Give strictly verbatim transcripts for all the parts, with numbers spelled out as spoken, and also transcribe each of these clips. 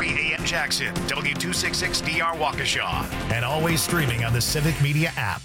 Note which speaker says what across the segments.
Speaker 1: forty A M Jackson, W two sixty-six D R Waukesha, and always streaming on the Civic Media app.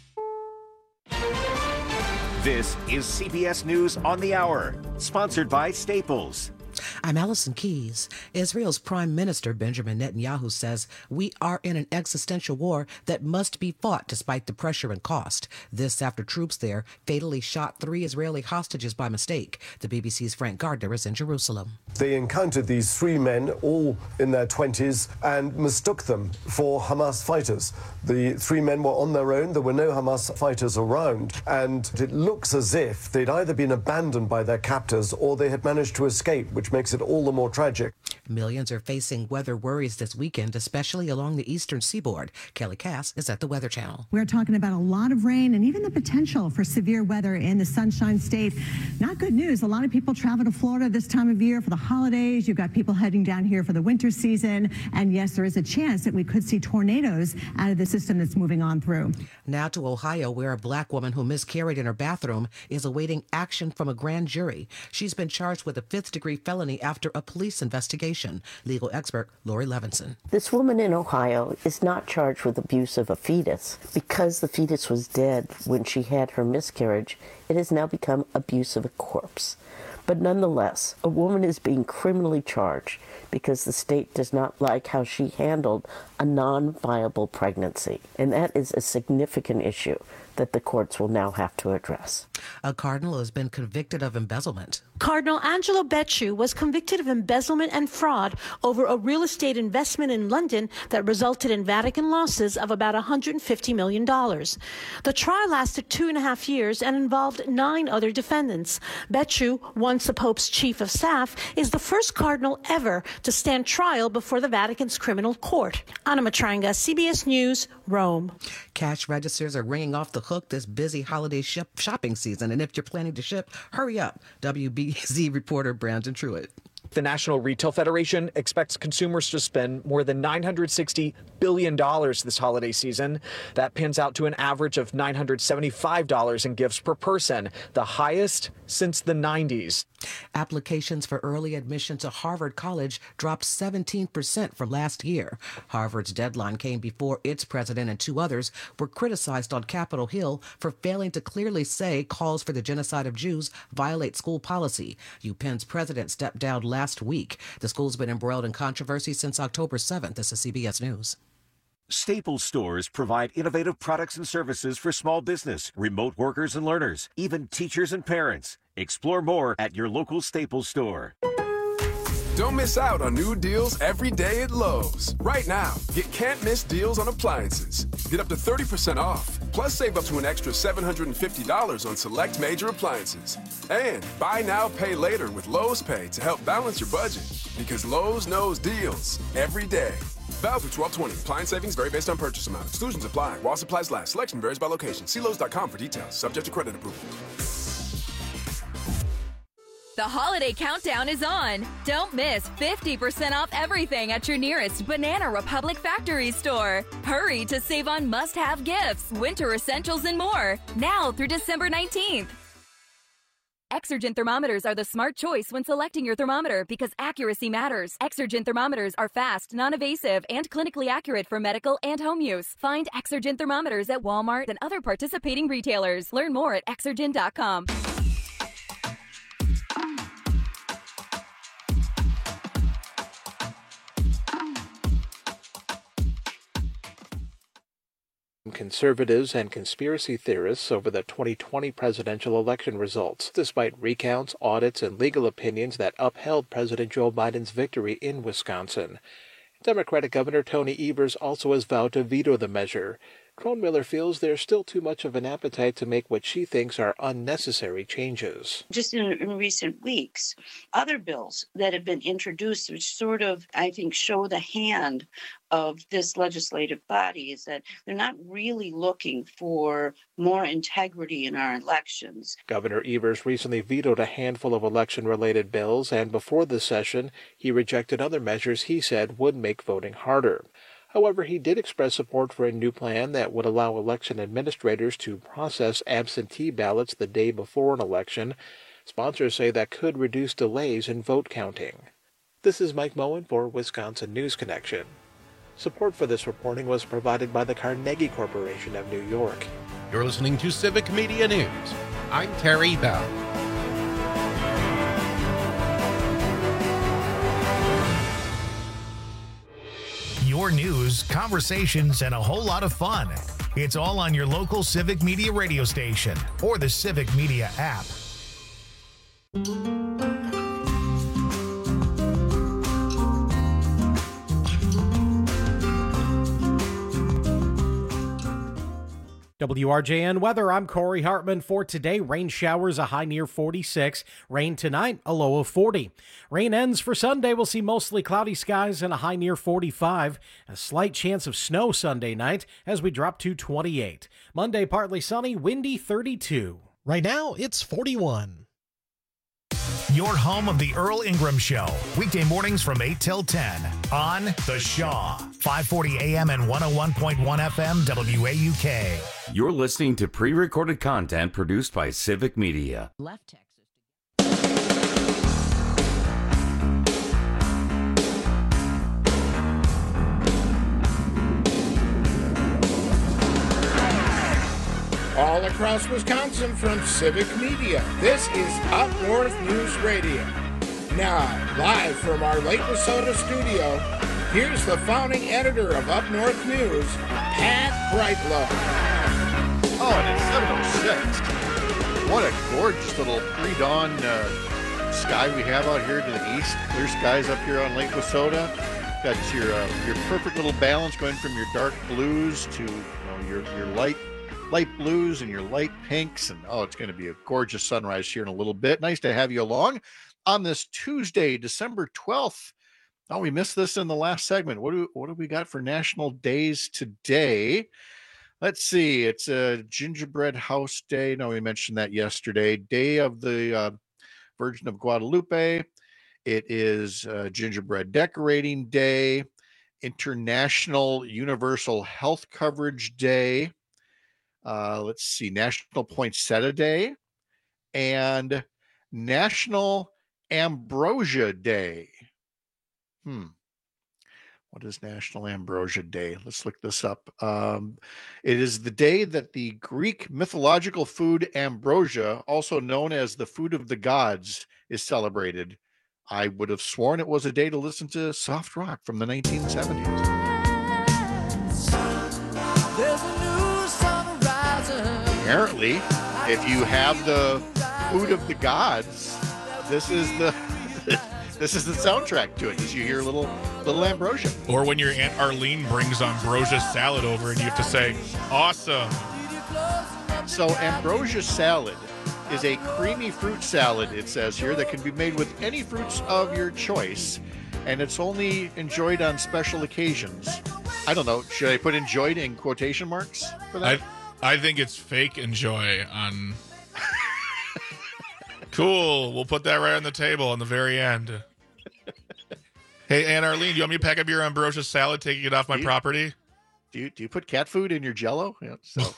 Speaker 2: This is C B S News on the Hour, sponsored by Staples.
Speaker 3: I'm Allison Keyes. Israel's Prime Minister Benjamin Netanyahu says we are in an existential war that must be fought despite the pressure and cost. This after troops there fatally shot three Israeli hostages by mistake. The B B C's Frank Gardner is in Jerusalem.
Speaker 4: They encountered these three men, all in their twenties, and mistook them for Hamas fighters. The three men were on their own. There were no Hamas fighters around, and it looks as if they'd either been abandoned by their captors or they had managed to escape, which makes it all the more tragic.
Speaker 3: Millions are facing weather worries this weekend, especially along the eastern seaboard. Kelly Cass is at the Weather Channel.
Speaker 5: We're talking about a lot of rain and even the potential for severe weather in the Sunshine State. Not good news. A lot of people travel to Florida this time of year for the holidays. You've got people heading down here for the winter season. And yes, there is a chance that we could see tornadoes out of the system that's moving on through.
Speaker 3: Now to Ohio, where a black woman who miscarried in her bathroom is awaiting action from a grand jury. She's been charged with a fifth degree felony after a police investigation. Legal expert Lori Levinson.
Speaker 6: This woman in Ohio is not charged with abuse of a fetus. Because the fetus was dead when she had her miscarriage, it has now become abuse of a corpse. But nonetheless, a woman is being criminally charged because the state does not like how she handled a non-viable pregnancy. And that is a significant issue that the courts will now have to address.
Speaker 3: A cardinal has been convicted of embezzlement.
Speaker 7: Cardinal Angelo Becciu was convicted of embezzlement and fraud over a real estate investment in London that resulted in Vatican losses of about one hundred fifty million dollars. The trial lasted two and a half years and involved nine other defendants. Becciu, once the Pope's chief of staff, is the first cardinal ever to stand trial before the Vatican's criminal court. Anna Matranga, C B S News, Rome.
Speaker 3: Cash registers are ringing off the hook this busy holiday ship shopping season, and if you're planning to ship, hurry up. W B Z reporter Brandon Truitt.
Speaker 8: The National Retail Federation expects consumers to spend more than nine hundred sixty billion dollars this holiday season. That pans out to an average of nine hundred seventy-five dollars in gifts per person, the highest since the nineties.
Speaker 3: Applications for early admission to Harvard College dropped seventeen percent from last year. Harvard's deadline came before its president and two others were criticized on Capitol Hill for failing to clearly say calls for the genocide of Jews violate school policy. UPenn's president stepped down last week. The school's been embroiled in controversy since October seventh. This is C B S News.
Speaker 2: Staples stores provide innovative products and services for small business, remote workers and learners, even teachers and parents. Explore more at your local Staples store.
Speaker 9: Don't miss out on new deals every day at Lowe's. Right now, get can't-miss deals on appliances. Get up to thirty percent off, plus save up to an extra seven hundred fifty dollars on select major appliances. And buy now, pay later with Lowe's Pay to help balance your budget. Because Lowe's knows deals every day. Valid through twelve twenty. Appliance savings vary based on purchase amount. Exclusions apply. While supplies last. Selection varies by location. See Lowe's dot com for details. Subject to credit approval.
Speaker 10: The holiday countdown is on. Don't miss fifty percent off everything at your nearest Banana Republic factory store. Hurry to save on must-have gifts, winter essentials, and more. Now through December nineteenth. Exergen thermometers are the smart choice when selecting your thermometer because accuracy matters. Exergen thermometers are fast, non-invasive, and clinically accurate for medical and home use. Find Exergen thermometers at Walmart and other participating retailers. Learn more at exergen dot com.
Speaker 11: Conservatives and conspiracy theorists over the twenty twenty presidential election results, despite recounts, audits, and legal opinions that upheld President Joe Biden's victory in Wisconsin. Democratic Governor Tony Evers also has vowed to veto the measure. Kronmiller feels there's still too much of an appetite to make what she thinks are unnecessary changes.
Speaker 12: Just in, in recent weeks, other bills that have been introduced, which sort of, I think, show the hand of this legislative body, is that they're not really looking for more integrity in our elections.
Speaker 11: Governor Evers recently vetoed a handful of election-related bills, and before the session, he rejected other measures he said would make voting harder. However, he did express support for a new plan that would allow election administrators to process absentee ballots the day before an election. Sponsors say that could reduce delays in vote counting. This is Mike Moen for Wisconsin News Connection. Support for this reporting was provided by the Carnegie Corporation of New York.
Speaker 13: You're listening to Civic Media News. I'm Terry Bell.
Speaker 1: Your news, conversations, and a whole lot of fun. It's all on your local Civic Media radio station or the Civic Media app.
Speaker 14: W R J N weather, I'm Corey Hartman. For today, rain showers, a high near forty-six. Rain tonight, a low of forty. Rain ends for Sunday. We'll see mostly cloudy skies and a high near forty-five. A slight chance of snow Sunday night as we drop to twenty-eight. Monday, partly sunny, windy, thirty-two.
Speaker 13: Right now, it's forty-one.
Speaker 1: Your home of the Earl Ingram Show, weekday mornings from eight till ten on The Shaw, five forty A M and one oh one point one F M W A U K.
Speaker 15: You're listening to pre-recorded content produced by Civic Media.
Speaker 16: Left Texas.
Speaker 17: All across Wisconsin from Civic Media, this is Up North News Radio. Now, live from our Lake Wissota studio, here's the founding editor of Up North News, Pat Breitlow.
Speaker 18: Oh, and it's seven oh six. What a gorgeous little pre-dawn uh, sky we have out here to the east. Clear skies up here on Lake Wissota. Got your uh, your perfect little balance going from your dark blues to you know, your your light light blues and your light pinks. And oh, it's going to be a gorgeous sunrise here in a little bit. Nice to have you along on this Tuesday, December twelfth. Oh, we missed this in the last segment. What do what do we got for national days today? Let's see. It's a gingerbread house day. No, we mentioned that yesterday. Day of the uh, Virgin of Guadalupe. It is uh, gingerbread decorating day. International Universal Health Coverage Day. Uh, let's see. National Poinsettia Day. And National Ambrosia Day. Hmm. What is National Ambrosia Day? Let's look this up. Um, it is the day that the Greek mythological food ambrosia, also known as the food of the gods, is celebrated. I would have sworn it was a day to listen to soft rock from the nineteen seventies. Apparently, if you have the food of the gods, this is the this is the soundtrack to it. As you hear a little little ambrosia.
Speaker 19: Or when your Aunt Arlene brings ambrosia salad over and you have to say, awesome.
Speaker 18: So ambrosia salad is a creamy fruit salad, it says here, that can be made with any fruits of your choice. And it's only enjoyed on special occasions. I don't know. Should I put enjoyed in quotation marks for that?
Speaker 19: I, I think it's fake enjoy on... Cool. We'll put that right on the table on the very end. Hey, Aunt Arlene, do you want me to pack up your ambrosia salad, taking it off my
Speaker 18: do you,
Speaker 19: property?
Speaker 18: Do you do you put cat food in your Jell-O? Yeah, so.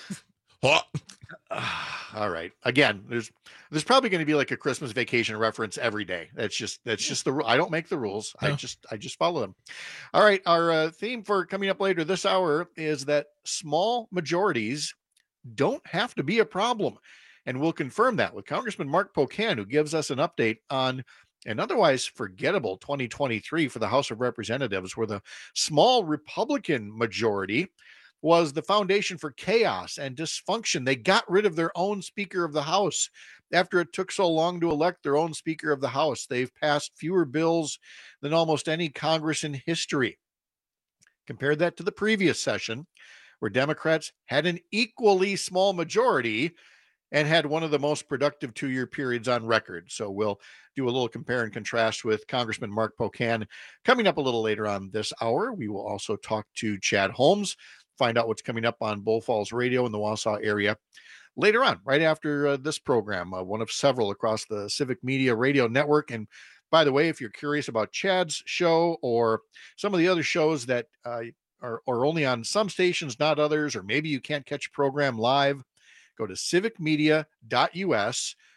Speaker 18: All right. Again, there's there's probably going to be like a Christmas Vacation reference every day. That's just that's just the rule. I don't make the rules. No. I just I just follow them. All right. Our uh, theme for coming up later this hour is that small majorities don't have to be a problem. And we'll confirm that with Congressman Mark Pocan, who gives us an update on an otherwise forgettable twenty twenty-three for the House of Representatives, where the small Republican majority was the foundation for chaos and dysfunction. They got rid of their own Speaker of the House after it took so long to elect their own Speaker of the House. They've passed fewer bills than almost any Congress in history. Compare that to the previous session, where Democrats had an equally small majority and had one of the most productive two-year periods on record. So we'll do a little compare and contrast with Congressman Mark Pocan coming up a little later on this hour. We will also talk to Chad Holmes, find out what's coming up on Bull Falls Radio in the Wausau area later on, right after uh, this program, uh, one of several across the Civic Media Radio Network. And by the way, if you're curious about Chad's show or some of the other shows that uh, are, are only on some stations, not others, or maybe you can't catch a program live, go to civic media dot U S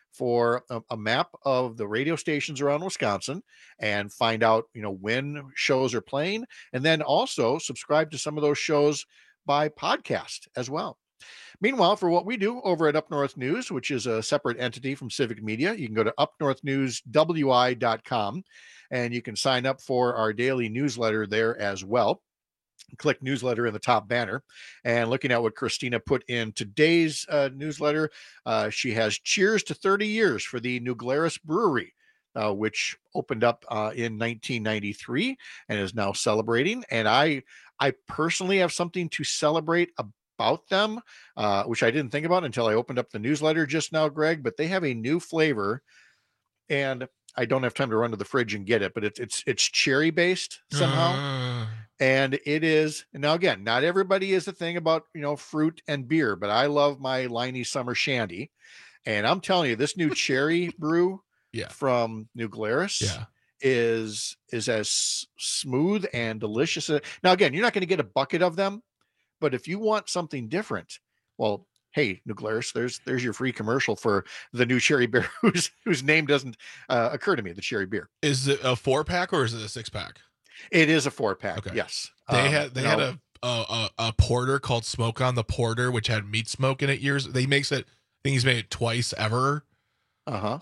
Speaker 18: for a, a map of the radio stations around Wisconsin and find out, you know, when shows are playing, and then also subscribe to some of those shows by podcast as well. Meanwhile, for what we do over at Up North News, which is a separate entity from Civic Media, you can go to up north news w i dot com and you can sign up for our daily newsletter there as well. Click newsletter in the top banner, and looking at what Christina put in today's uh, newsletter, uh, she has cheers to thirty years for the New Glarus Brewery, uh, which opened up uh, in nineteen ninety-three and is now celebrating. And I, I personally have something to celebrate about them, uh, which I didn't think about until I opened up the newsletter just now, Greg. But they have a new flavor, and I don't have time to run to the fridge and get it, but it's it's it's cherry based somehow. Uh. And it is, now again, not everybody is a thing about, you know, fruit and beer, but I love my Liney Summer Shandy. And I'm telling you, this new cherry brew
Speaker 19: yeah.
Speaker 18: from New Glarus
Speaker 19: yeah.
Speaker 18: is is as smooth and delicious. Now, again, you're not going to get a bucket of them, but if you want something different, well, hey, New Glarus, there's there's your free commercial for the new cherry beer whose whose name doesn't uh, occur to me, the cherry beer.
Speaker 19: Is it a four pack or is it a six pack?
Speaker 18: It is a four pack.
Speaker 19: Okay.
Speaker 18: Yes.
Speaker 19: They
Speaker 18: um,
Speaker 19: had they
Speaker 18: no.
Speaker 19: had a, a a a porter called Smoke on the Porter, which had meat smoke in it years. They makes it, I think he's made it twice ever.
Speaker 18: Uh-huh.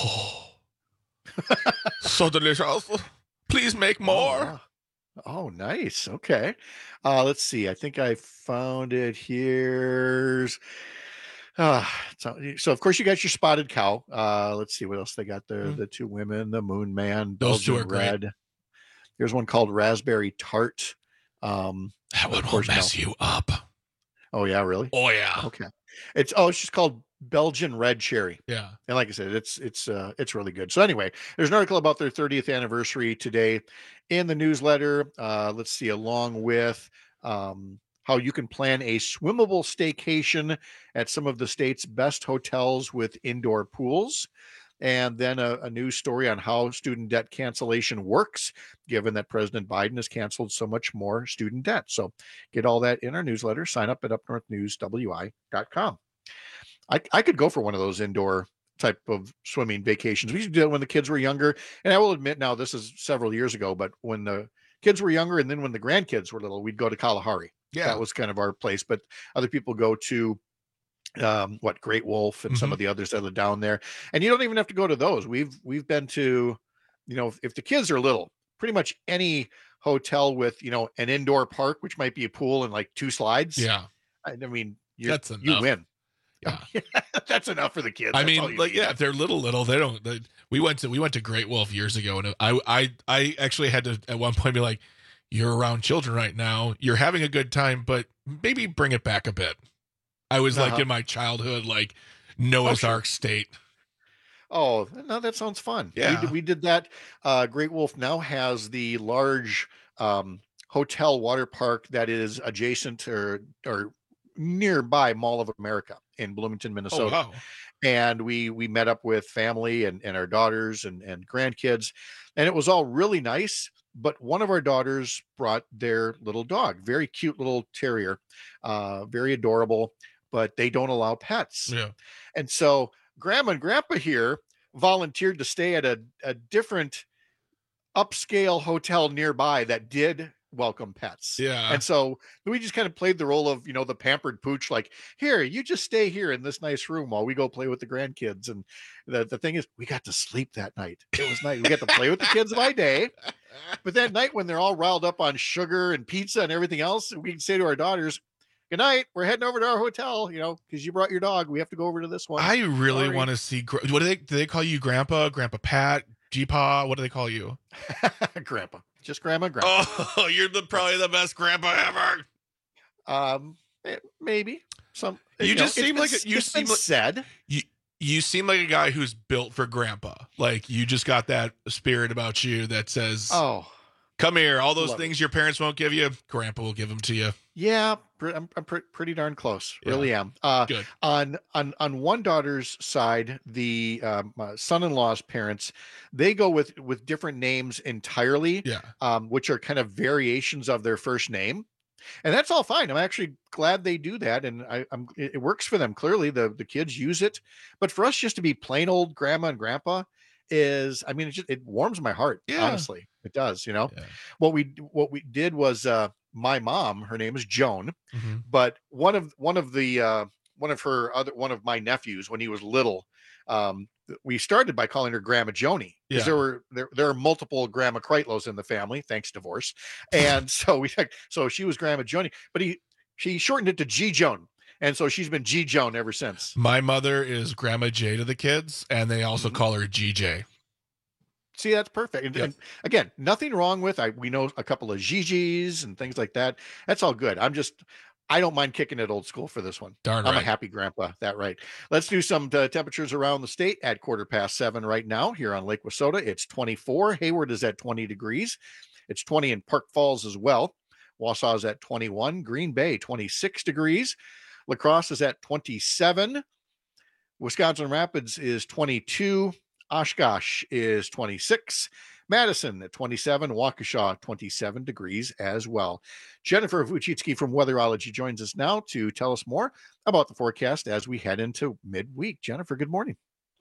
Speaker 19: Oh, so delicious. Please make more.
Speaker 18: Oh, oh, nice. Okay. Uh, let's see. I think I found it here. Uh, so, so of course you got your Spotted Cow. Uh, let's see what else they got there. Mm. The Two Women, the Moon Man,
Speaker 19: those two are
Speaker 18: Red.
Speaker 19: great.
Speaker 18: There's one called Raspberry Tart. Um,
Speaker 19: that one will mess no. you up.
Speaker 18: Oh yeah, really?
Speaker 19: Oh yeah.
Speaker 18: Okay. It's oh, it's just called Belgian Red Cherry.
Speaker 19: Yeah.
Speaker 18: And like I said, it's it's uh it's really good. So anyway, there's an article about their thirtieth anniversary today in the newsletter. Uh, let's see, along with um how you can plan a swimmable staycation at some of the state's best hotels with indoor pools. And then a, a news story on how student debt cancellation works, given that President Biden has canceled so much more student debt. So get all that in our newsletter. Sign up at up north news w i dot com. I, I could go for one of those indoor type of swimming vacations. We used to do it when the kids were younger. And I will admit now, this is several years ago, but when the kids were younger and then when the grandkids were little, we'd go to Kalahari.
Speaker 19: Yeah.
Speaker 18: That was kind of our place. But other people go to um what Great Wolf and mm-hmm. some of the others that are down there, and you don't even have to go to those. We've we've been to, you know, if, if the kids are little, pretty much any hotel with, you know, an indoor park, which might be a pool and like two slides.
Speaker 19: Yeah,
Speaker 18: I, I mean, you
Speaker 19: that's enough.
Speaker 18: You win.
Speaker 19: Yeah,
Speaker 18: that's enough for the kids.
Speaker 19: I
Speaker 18: that's
Speaker 19: mean, like,
Speaker 18: need.
Speaker 19: yeah, if they're little, little, they don't. They, we went to we went to Great Wolf years ago, and I I I actually had to at one point be like, "You're around children right now. You're having a good time, but maybe bring it back a bit." I was uh-huh. like in my childhood, like Noah's oh, sure. Ark state.
Speaker 18: Oh, no, that sounds fun.
Speaker 19: Yeah.
Speaker 18: We did, we did that. Uh, Great Wolf now has the large um, hotel water park that is adjacent or, or nearby Mall of America in Bloomington, Minnesota.
Speaker 19: Oh, wow.
Speaker 18: And we, we met up with family and, and our daughters and, and grandkids, and it was all really nice. But one of our daughters brought their little dog, very cute little terrier, uh, very adorable, but they don't allow pets.
Speaker 19: Yeah.
Speaker 18: And so Grandma and Grandpa here volunteered to stay at a, a different upscale hotel nearby that did welcome pets.
Speaker 19: Yeah.
Speaker 18: And so we just kind of played the role of, you know, the pampered pooch, like, here, you just stay here in this nice room while we go play with the grandkids. And the, the thing is, we got to sleep that night. It was nice. We got to play with the kids by day. But that night when they're all riled up on sugar and pizza and everything else, we can say to our daughters, good night, we're heading over to our hotel, you know, because you brought your dog. We have to go over to this one.
Speaker 19: I really
Speaker 18: Sorry.
Speaker 19: want to see, what do they, do they call you Grandpa, Grandpa Pat, G-Pa? What do they call you?
Speaker 18: Grandpa. Just Grandma, Grandpa.
Speaker 19: Oh, you're the probably the best grandpa ever.
Speaker 18: Um, maybe some.
Speaker 19: You, you just know, seem like
Speaker 18: a,
Speaker 19: you seem like,
Speaker 18: said.
Speaker 19: You you seem like a guy who's built for grandpa. Like you just got that spirit about you that says,
Speaker 18: "Oh,
Speaker 19: come here." All those
Speaker 18: Love
Speaker 19: things
Speaker 18: it.
Speaker 19: your parents won't give you, Grandpa will give them to you.
Speaker 18: Yeah, I'm, I'm pretty darn close.
Speaker 19: Yeah.
Speaker 18: Really am. Uh,
Speaker 19: Good.
Speaker 18: On on on one daughter's side, the um, uh, son-in-law's parents, they go with with different names entirely.
Speaker 19: Yeah.
Speaker 18: Um, which are kind of variations of their first name. And that's all fine. I'm actually glad they do that. And I, I'm, it works for them. Clearly the, the kids use it, but for us just to be plain old grandma and grandpa is, I mean, it just, it warms my heart. Yeah. Honestly, it does. You know, yeah. what we, what we did was, uh, my mom, her name is Joan, mm-hmm. but one of, one of the, uh, one of her other, one of my nephews, when he was little, um, we started by calling her Grandma Joni because yeah. there were there there are multiple Grandma Kreitlos in the family, thanks divorce, and so we so she was Grandma Joni, but he she shortened it to G Joan, and so she's been G Joan ever since.
Speaker 19: My mother is Grandma J to the kids, and they also mm-hmm. call her G J.
Speaker 18: See, that's perfect. And, yep. and again, nothing wrong with I we know a couple of Gigi's and things like that. That's all good. I'm just. I don't mind kicking it old school for this one.
Speaker 19: Darn
Speaker 18: I'm
Speaker 19: right.
Speaker 18: a happy grandpa. That right. Let's do some uh, temperatures around the state at quarter past seven right now here on Lake Wissota. It's twenty-four. Hayward is at twenty degrees. It's twenty in Park Falls as well. Wausau is at twenty-one. Green Bay, twenty-six degrees. La Crosse is at twenty-seven. Wisconsin Rapids is twenty-two. Oshkosh is twenty-six. Madison at twenty-seven, Waukesha twenty-seven degrees as well. Jennifer Vuchitsky from Weatherology joins us now to tell us more about the forecast as we head into midweek. Jennifer, good morning.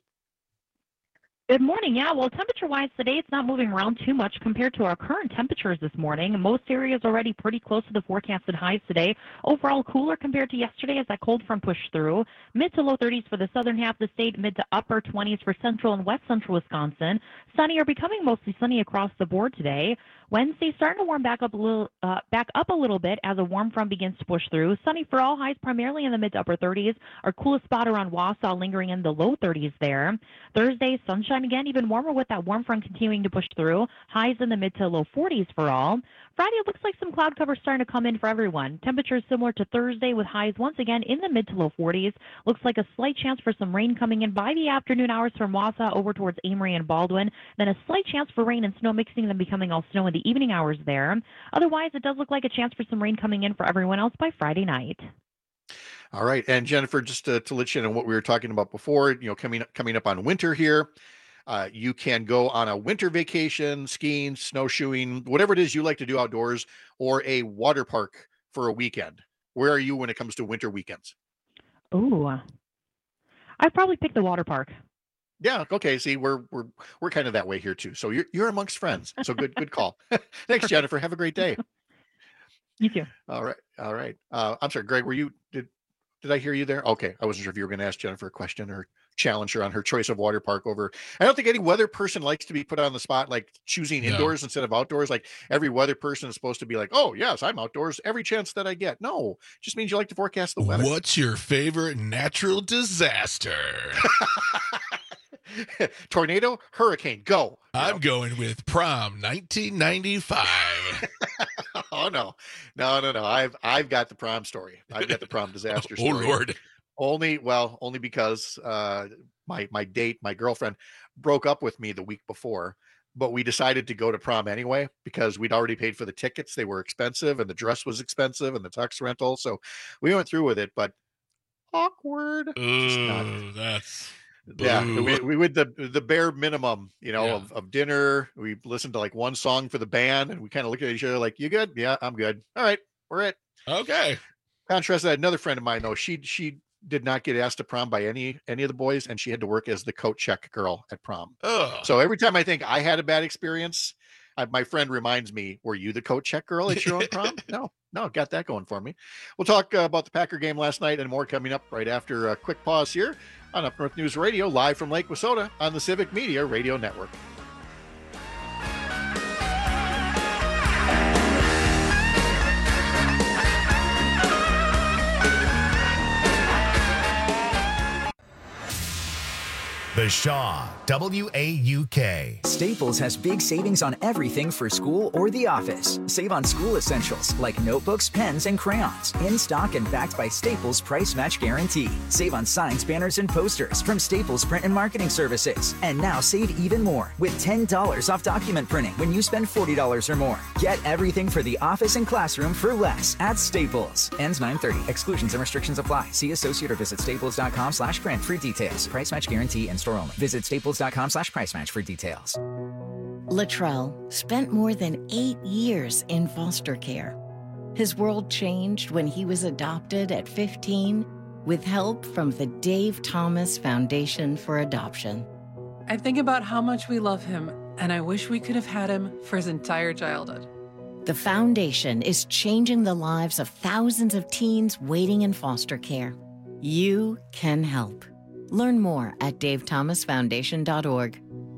Speaker 16: Good morning. Yeah, well, temperature-wise today, it's not moving around too much compared to our current temperatures this morning. Most areas already pretty close to the forecasted highs today. Overall, cooler compared to yesterday as that cold front pushed through. Mid to low thirties for the southern half of the state, mid to upper twenties for central and west central Wisconsin. Sunny or becoming mostly sunny across the board today. Wednesday starting to warm back up a little, uh, back up a little bit as a warm front begins to push through. Sunny for all, highs primarily in the mid to upper thirties. Our coolest spot around Wausau lingering in the low thirties there. Thursday, sunshine again, even warmer with that warm front continuing to push through. Highs in the mid to low forties for all. Friday, it looks like some cloud cover starting to come in for everyone. Temperatures similar to Thursday with highs once again in the mid to low forties. Looks like a slight chance for some rain coming in by the afternoon hours from Wausau over towards Amory and Baldwin. Then a slight chance for rain and snow mixing, then becoming all snow in the evening hours there. Otherwise, it does look like a chance for some rain coming in for everyone else by Friday night.
Speaker 18: All right. And Jennifer, just to, to let you know what we were talking about before, you know, coming, coming up on winter here. Uh, you can go on a winter vacation, skiing, snowshoeing, whatever it is you like to do outdoors, or a water park for a weekend. Where are you when it comes to winter weekends?
Speaker 16: Oh, I'd probably pick the water park.
Speaker 18: Yeah. Okay. See, we're we're we're kind of that way here too. So you're you're amongst friends. So good good call. Thanks, Jennifer. Have a great day.
Speaker 16: You too.
Speaker 18: All right. All right. Uh, I'm sorry, Greg. Were you did did I hear you there? Okay. I wasn't sure if you were going to ask Jennifer a question or challenge her on her choice of water park over. I don't think any weather person likes to be put on the spot, like choosing no. indoors instead of outdoors. Like every weather person is supposed to be like, oh yes, I'm outdoors every chance that I get. No, just means you like to forecast the weather.
Speaker 19: What's your favorite natural disaster?
Speaker 18: Tornado, hurricane, go.
Speaker 19: I'm know? going with prom nineteen ninety-five.
Speaker 18: Oh no, no, no, no. I've I've got the prom story. I've got the prom disaster story.
Speaker 19: Oh Lord.
Speaker 18: Only, well, only because uh, my my date, my girlfriend, broke up with me the week before, but we decided to go to prom anyway because we'd already paid for the tickets. They were expensive, and the dress was expensive, and the tux rental. So we went through with it, but awkward.
Speaker 19: Ooh, that's boo.
Speaker 18: Yeah. We we with the the bare minimum, you know,
Speaker 19: Yeah.
Speaker 18: of, of dinner. We listened to like one song for the band, and we kind of looked at each other like, "You good? Yeah, I'm good. All right, we're it."
Speaker 19: Okay.
Speaker 18: Contrast that, another friend of mine though, she she did not get asked to prom by any any of the boys, and she had to work as the coat check girl at prom.
Speaker 19: Ugh.
Speaker 18: So every time I think I had a bad experience, I, my friend reminds me, "Were you the coat check girl at your own prom?" No, no, got that going for me. We'll talk uh, about the Packer game last night and more coming up right after a quick pause here on Up North News Radio, live from Lake Wissota on the Civic Media Radio Network.
Speaker 1: The Shaw, W A U K.
Speaker 20: Staples has big savings on everything for school or the office. Save on school essentials like notebooks, pens, and crayons. In stock and backed by Staples Price Match Guarantee. Save on signs, banners, and posters from Staples Print and Marketing Services. And now save even more with ten dollars off document printing when you spend forty dollars or more. Get everything for the office and classroom for less at Staples. Ends nine thirty. Exclusions and restrictions apply. See associate or visit staples.com slash print for details. Price Match Guarantee and store only. Visit staples.com slash price match for details.
Speaker 21: Latrell spent more than eight years in foster care. His world changed when he was adopted at fifteen with help from the Dave Thomas Foundation for Adoption.
Speaker 22: I think about how much we love him, and I wish we could have had him for his entire childhood.
Speaker 21: The foundation is changing the lives of thousands of teens waiting in foster care. You can help. Learn more at dave thomas foundation dot org.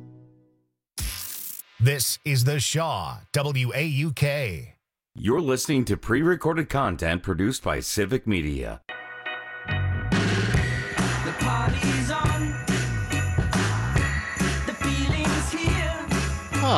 Speaker 1: This is The Shaw, W A U K.
Speaker 15: You're listening to pre-recorded content produced by Civic Media.
Speaker 23: The party's on. The feeling's here.
Speaker 18: Huh.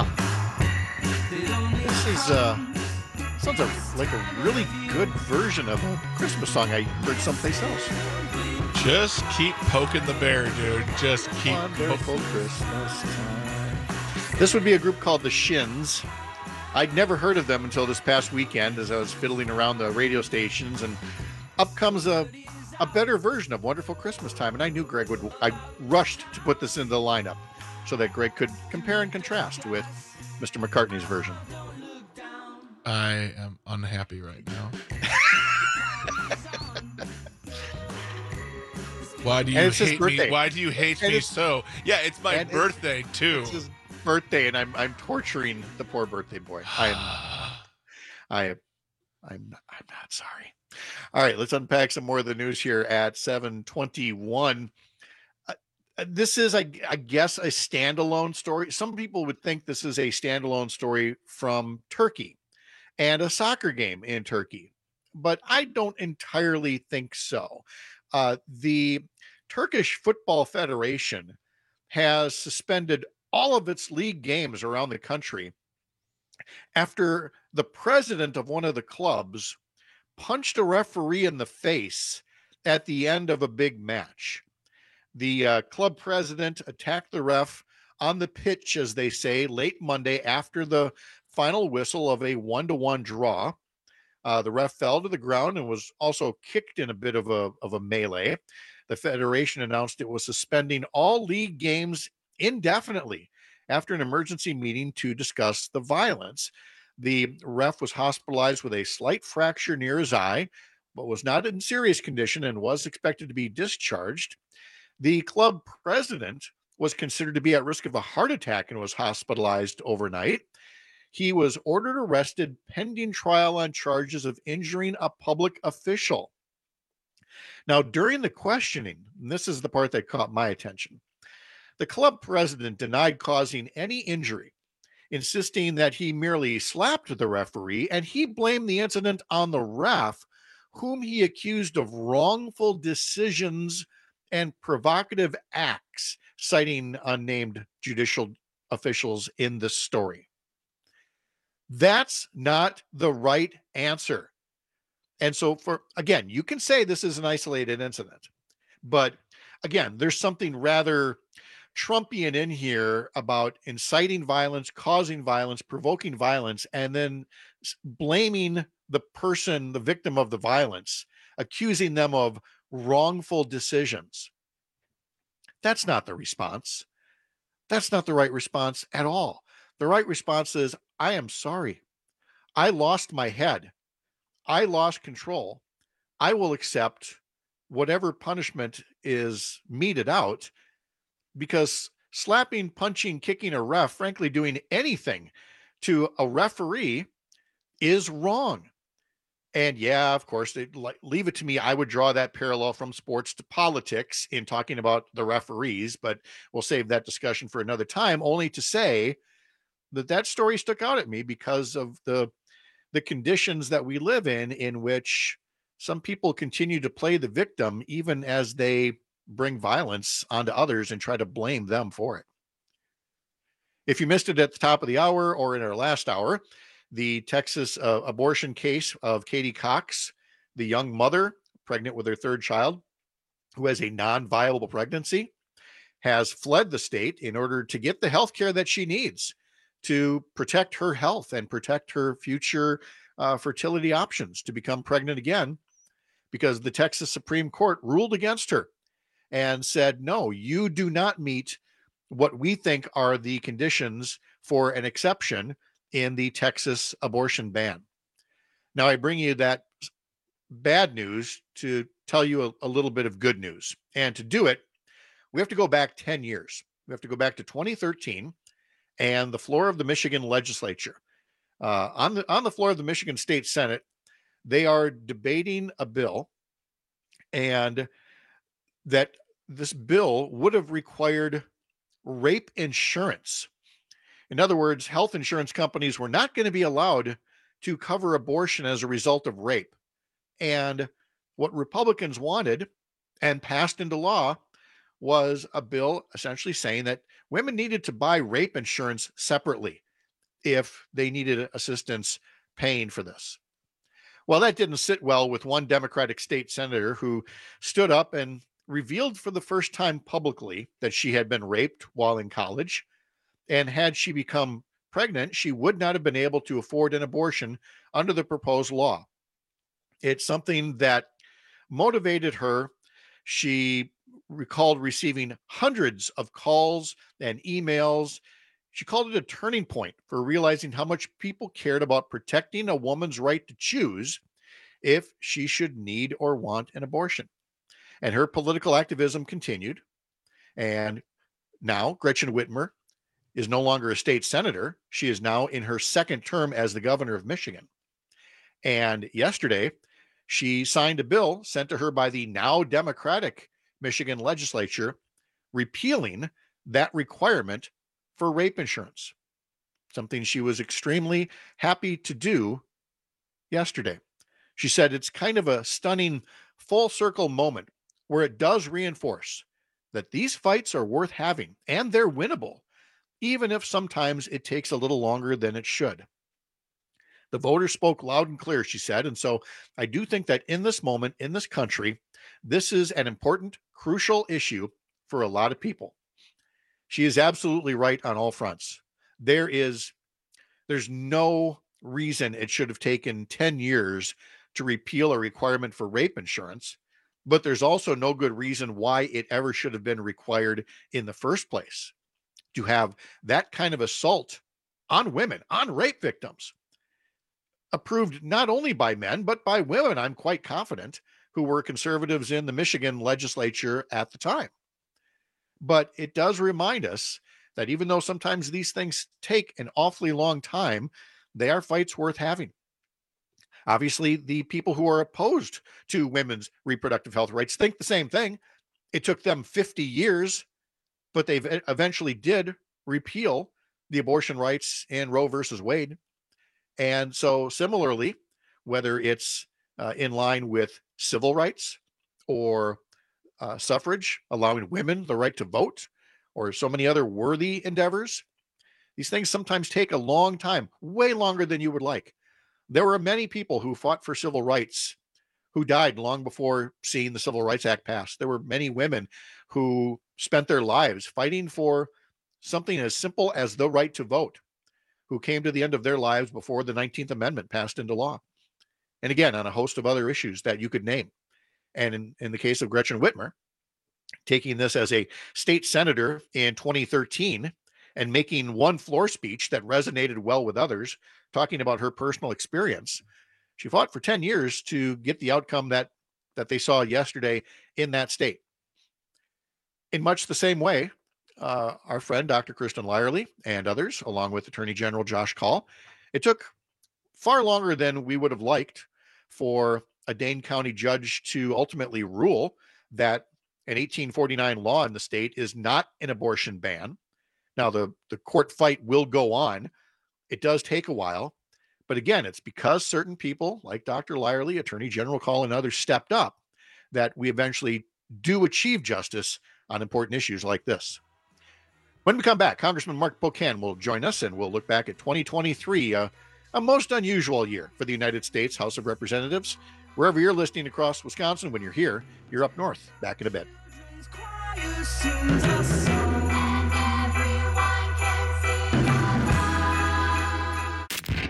Speaker 18: This is, uh, sounds like a really good version of a Christmas song I heard someplace else.
Speaker 19: Just keep poking the bear, dude. Just keep
Speaker 18: Wonderful
Speaker 19: poking.
Speaker 18: Christmas time. This would be a group called the Shins. I'd never heard of them until this past weekend as I was fiddling around the radio stations, and up comes a a better version of Wonderful Christmas Time. And I knew Greg would, I rushed to put this into the lineup so that Greg could compare and contrast with Mister McCartney's version.
Speaker 19: I am unhappy right now. Why do you
Speaker 18: And it's his
Speaker 19: hate me?
Speaker 18: birthday.
Speaker 19: Why do you hate
Speaker 18: And
Speaker 19: me
Speaker 18: it's-
Speaker 19: so? Yeah, it's my
Speaker 18: and it's-
Speaker 19: birthday too.
Speaker 18: It's his birthday, and I'm I'm torturing the poor birthday boy. I am I am I'm not, I'm not sorry. All right, let's unpack some more of the news here at seven twenty-one. Uh, uh, this is, I, I guess, a standalone story. Some people would think this is a standalone story from Turkey and a soccer game in Turkey, but I don't entirely think so. Uh, the Turkish Football Federation has suspended all of its league games around the country after the president of one of the clubs punched a referee in the face at the end of a big match. The uh, club president attacked the ref on the pitch, as they say, late Monday after the final whistle of a one-to-one draw. Uh, the ref fell to the ground and was also kicked in a bit of a, of a melee. The federation announced it was suspending all league games indefinitely after an emergency meeting to discuss the violence. The ref was hospitalized with a slight fracture near his eye, but was not in serious condition and was expected to be discharged. The club president was considered to be at risk of a heart attack and was hospitalized overnight. He was ordered arrested pending trial on charges of injuring a public official. Now, during the questioning, and this is the part that caught my attention, the club president denied causing any injury, insisting that he merely slapped the referee, and he blamed the incident on the ref, whom he accused of wrongful decisions and provocative acts, citing unnamed judicial officials in the story. That's not the right answer. And so, for again, you can say this is an isolated incident, but again, there's something rather Trumpian in here about inciting violence, causing violence, provoking violence, and then blaming the person, the victim of the violence, accusing them of wrongful decisions. That's not the response. That's not the right response at all. The right response is, I am sorry. I lost my head. I lost control. I will accept whatever punishment is meted out, because slapping, punching, kicking a ref, frankly, doing anything to a referee is wrong. And yeah, of course, they leave it to me. I would draw that parallel from sports to politics in talking about the referees, but we'll save that discussion for another time, only to say that that story stuck out at me because of the the conditions that we live in, in which some people continue to play the victim even as they bring violence onto others and try to blame them for it. If you missed it at the top of the hour or in our last hour, the Texas uh, abortion case of Katie Cox, the young mother pregnant with her third child, who has a non-viable pregnancy, has fled the state in order to get the health care that she needs to protect her health and protect her future uh, fertility options to become pregnant again, because the Texas Supreme Court ruled against her and said, no, you do not meet what we think are the conditions for an exception in the Texas abortion ban. Now, I bring you that bad news to tell you a, a little bit of good news. And to do it, we have to go back ten years. We have to go back to twenty thirteen and the floor of the Michigan legislature. Uh, on the on the floor of the Michigan State Senate, they are debating a bill, and that this bill would have required rape insurance. In other words, health insurance companies were not going to be allowed to cover abortion as a result of rape. And what Republicans wanted and passed into law was a bill essentially saying that women needed to buy rape insurance separately if they needed assistance paying for this. Well, that didn't sit well with one Democratic state senator who stood up and revealed for the first time publicly that she had been raped while in college. And had she become pregnant, she would not have been able to afford an abortion under the proposed law. It's something that motivated her. She recalled receiving hundreds of calls and emails. She called it a turning point for realizing how much people cared about protecting a woman's right to choose if she should need or want an abortion. And her political activism continued. And now Gretchen Whitmer is no longer a state senator. She is now in her second term as the governor of Michigan. And yesterday, she signed a bill sent to her by the now Democratic Michigan legislature, repealing that requirement for rape insurance, something she was extremely happy to do yesterday. She said it's kind of a stunning full circle moment where it does reinforce that these fights are worth having and they're winnable, even if sometimes it takes a little longer than it should. The voters spoke loud and clear, she said. And so I do think that in this moment, in this country, this is an important, crucial issue for a lot of people. She is absolutely right on all fronts. There is, there's no reason it should have taken ten years to repeal a requirement for rape insurance, but there's also no good reason why it ever should have been required in the first place. To have that kind of assault on women, on rape victims, approved not only by men, but by women, I'm quite confident, who were conservatives in the Michigan legislature at the time. But it does remind us that even though sometimes these things take an awfully long time, they are fights worth having. Obviously, the people who are opposed to women's reproductive health rights think the same thing. It took them fifty years, but they eventually did repeal the abortion rights in Roe versus Wade. And so similarly, whether it's uh, in line with civil rights or uh, suffrage, allowing women the right to vote, or so many other worthy endeavors, these things sometimes take a long time, way longer than you would like. There were many people who fought for civil rights who died long before seeing the Civil Rights Act passed. There were many women who spent their lives fighting for something as simple as the right to vote, who came to the end of their lives before the nineteenth Amendment passed into law. And again, on a host of other issues that you could name. And in, in the case of Gretchen Whitmer, taking this as a state senator in twenty thirteen and making one floor speech that resonated well with others, talking about her personal experience, she fought for ten years to get the outcome that, that they saw yesterday in that state. In much the same way, uh, our friend, Doctor Kristen Lyerly, and others, along with Attorney General Josh Kaul, it took far longer than we would have liked for a Dane County judge to ultimately rule that an eighteen forty-nine law in the state is not an abortion ban. Now, the, the court fight will go on. It does take a while. But again, it's because certain people like Doctor Lyerly, Attorney General Kaul, and others stepped up that we eventually do achieve justice on important issues like this. When we come back, Congressman Mark Pocan will join us, and we'll look back at twenty twenty-three, uh, a most unusual year for the United States House of Representatives. Wherever you're listening across Wisconsin, when you're here, you're up north. Back in a bit.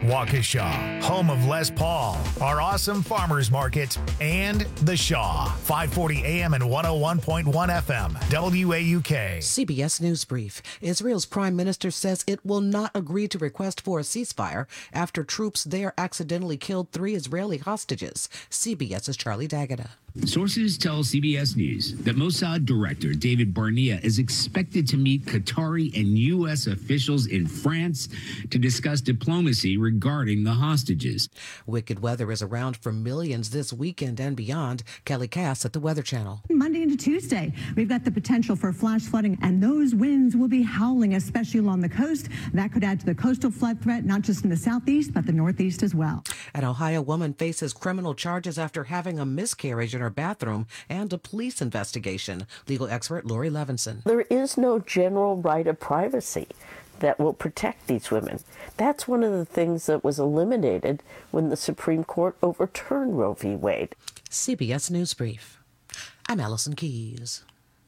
Speaker 1: Waukesha, home of Les Paul, our awesome farmers market, and The Shaw, five forty A M and one oh one point one F M, W A U K.
Speaker 3: C B S News Brief. Israel's prime minister says it will not agree to request for a ceasefire after troops there accidentally killed three Israeli hostages. CBS's Charlie D'Agata.
Speaker 4: Sources tell C B S News that Mossad director David Barnea is expected to meet Qatari and U S officials in France to discuss diplomacy regarding the hostages.
Speaker 3: Wicked weather is around for millions this weekend and beyond. Kelly Cass at the Weather Channel.
Speaker 5: Monday into Tuesday, we've got the potential for flash flooding, and those winds will be howling, especially along the coast. That could add to the coastal flood threat, not just in the southeast, but the northeast as well.
Speaker 3: An Ohio woman faces criminal charges after having a miscarriage in her bathroom and a police investigation. Legal expert Lori Levinson.
Speaker 6: There is no general right of privacy that will protect these women. That's one of the things that was eliminated when the Supreme Court overturned Roe v. Wade.
Speaker 3: C B S News Brief. I'm Allison Keyes.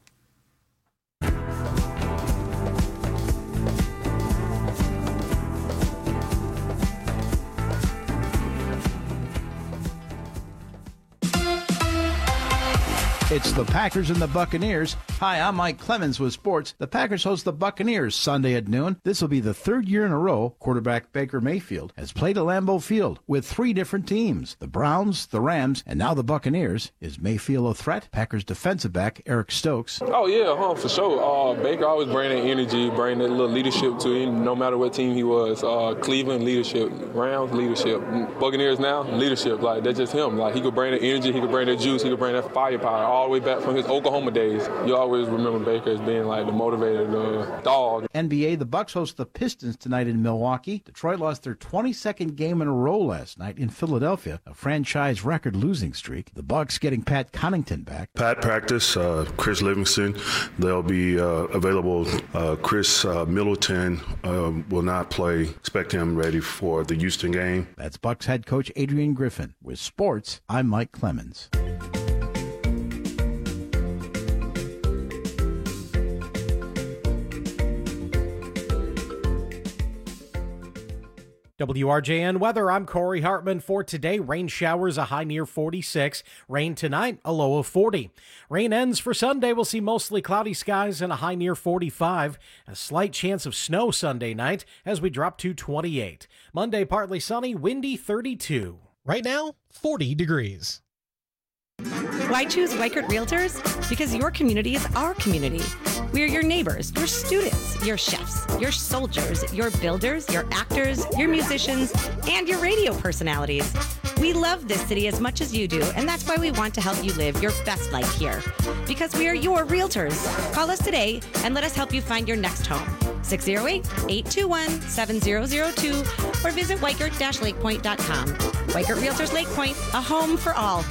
Speaker 24: It's the Packers and the Buccaneers. Hi, I'm Mike Clemens with sports. The Packers host the Buccaneers Sunday at noon. This will be the third year in a row quarterback Baker Mayfield has played at Lambeau Field with three different teams, the Browns, the Rams, and now the Buccaneers. Is Mayfield a threat? Packers defensive back Eric Stokes.
Speaker 25: Oh, yeah, huh, for sure. Uh, Baker always bring that energy, bring that little leadership to him, no matter what team he was. Uh, Cleveland, leadership. Rams, leadership. Buccaneers now, leadership. Like, that's just him. Like, he could bring that energy, he could bring that juice, he could bring that firepower. All the way back from his Oklahoma days. You always remember Baker as being like the motivated uh, dog.
Speaker 24: N B A, the Bucks host the Pistons tonight in Milwaukee. Detroit lost their twenty-second game in a row last night in Philadelphia, a franchise record losing streak. The Bucks getting Pat Connaughton back.
Speaker 26: Pat practice, uh, Chris Livingston, they'll be uh, available. Uh, Chris uh, Middleton uh, will not play. Expect him ready for the Houston game.
Speaker 24: That's Bucks head coach Adrian Griffin. With sports, I'm Mike Clemens.
Speaker 14: W R J N weather, I'm Corey Hartman. For today, rain showers, a high near forty-six. Rain tonight, a low of forty. Rain ends for Sunday. We'll see mostly cloudy skies and a high near forty-five. A slight chance of snow Sunday night as we drop to twenty-eight. Monday, partly sunny, windy, thirty-two.
Speaker 27: Right now, forty degrees.
Speaker 28: Why choose Weichert Realtors? Because your community is our community. We are your neighbors, your students, your chefs, your soldiers, your builders, your actors, your musicians, and your radio personalities. We love this city as much as you do, and that's why we want to help you live your best life here. Because we are your realtors. Call us today and let us help you find your next home. six oh eight, eight two one, seven oh oh two or visit weichert dash lake point dot com. Weichert Realtors Lake Point, a home for all.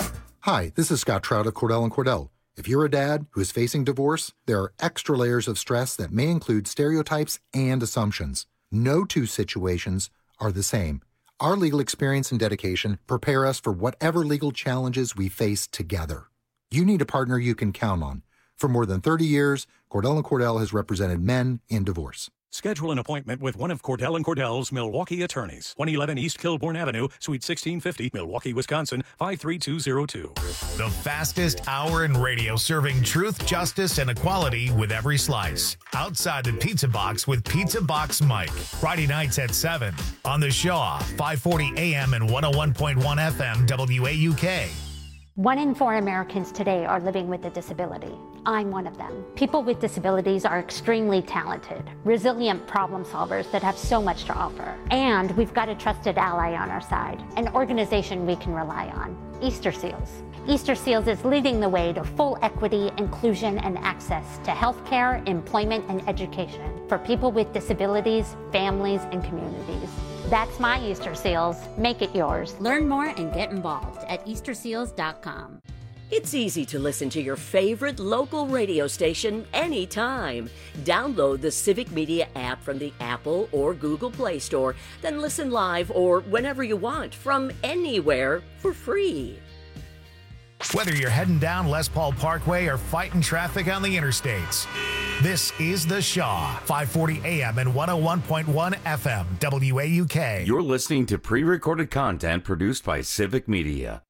Speaker 29: Hi, this is Scott Trout of Cordell and Cordell. If you're a dad who is facing divorce, there are extra layers of stress that may include stereotypes and assumptions. No two situations are the same. Our legal experience and dedication prepare us for whatever legal challenges we face together. You need a partner you can count on. For more than thirty years, Cordell and Cordell has represented men in divorce.
Speaker 30: Schedule an appointment with one of Cordell and Cordell's Milwaukee attorneys. one eleven East Kilbourne Avenue, Suite sixteen fifty, Milwaukee, Wisconsin, five three two zero two.
Speaker 1: The fastest hour in radio, serving truth, justice, and equality with every slice. Outside the Pizza Box with Pizza Box Mike. Friday nights at seven on The Shaw, five forty A M and one oh one point one F M, W A U K.
Speaker 31: One in four Americans today are living with a disability. I'm one of them. People with disabilities are extremely talented, resilient problem solvers that have so much to offer. And we've got a trusted ally on our side, an organization we can rely on, Easter Seals. Easter Seals is leading the way to full equity, inclusion, and access to healthcare, employment, and education for people with disabilities, families, and communities. That's my Easter Seals. Make it yours.
Speaker 32: Learn more and get involved at easter seals dot com.
Speaker 33: It's easy to listen to your favorite local radio station anytime. Download the Civic Media app from the Apple or Google Play Store, then listen live or whenever you want from anywhere for free.
Speaker 1: Whether you're heading down Les Paul Parkway or fighting traffic on the interstates, this is The Shaw, five forty A M and one oh one point one F M, W A U K.
Speaker 15: You're listening to pre-recorded content produced by Civic Media.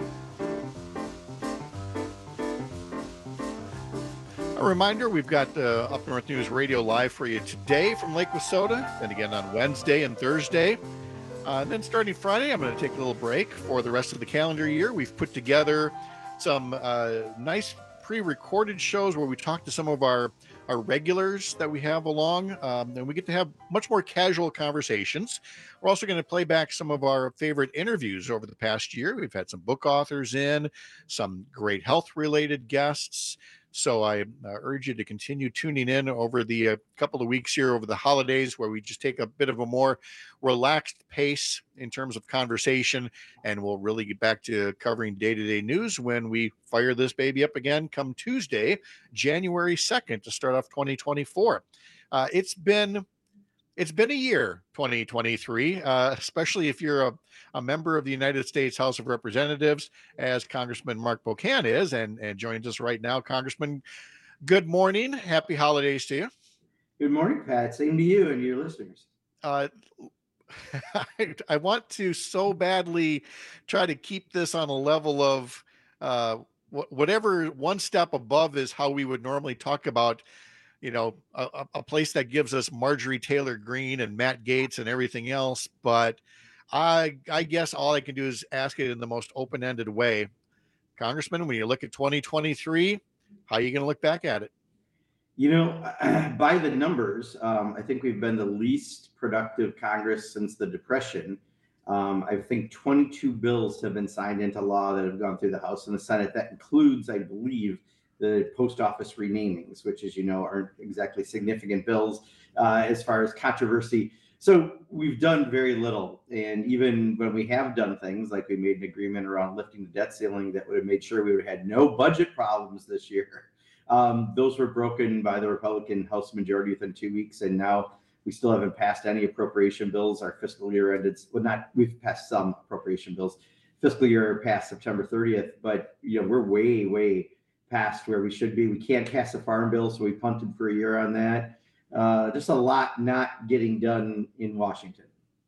Speaker 18: A reminder, we've got uh, Up North News Radio live for you today from Lake Wissota, and again on Wednesday and Thursday. Uh, and then starting Friday, I'm going to take a little break for the rest of the calendar year. We've put together some uh, nice pre-recorded shows where we talk to some of our, our regulars that we have along, um, and we get to have much more casual conversations. We're also going to play back some of our favorite interviews over the past year. We've had some book authors in, some great health-related guests. So I uh, urge you to continue tuning in over the uh, couple of weeks here over the holidays, where we just take a bit of a more relaxed pace in terms of conversation, and we'll really get back to covering day-to-day news when we fire this baby up again come Tuesday, January second, to start off twenty twenty-four. Uh, it's been it's been a year, twenty twenty-three, uh, especially if you're a, a member of the United States House of Representatives, as Congressman Mark Pocan is, and, and joins us right now. Congressman, good morning. Happy holidays to you.
Speaker 2: Good morning, Pat. Same to you and your listeners.
Speaker 18: Uh, I, I want to so badly try to keep this on a level of uh, wh- whatever one step above is how we would normally talk about, you know, a, a place that gives us Marjorie Taylor Greene and Matt Gaetz and everything else. But I, I guess all I can do is ask it in the most open-ended way. Congressman, when you look at twenty twenty-three, how are you going to look back at it?
Speaker 2: You know, by the numbers, um, I think we've been the least productive Congress since the Depression. Um, I think twenty-two bills have been signed into law that have gone through the House and the Senate. That includes, I believe, the post office renamings, which, as you know, aren't exactly significant bills uh, as far as controversy. So we've done very little. And even when we have done things like we made an agreement around lifting the debt ceiling that would have made sure we would have had no budget problems this year, um, those were broken by the Republican House majority within two weeks. And now we still haven't passed any appropriation bills. Our fiscal year ended, well, not, we've passed some appropriation bills. Fiscal year passed September thirtieth, but you know, we're way, way past where we should be. We can't pass a farm bill, so we punted for a year on that. Uh, just a lot not getting done in Washington.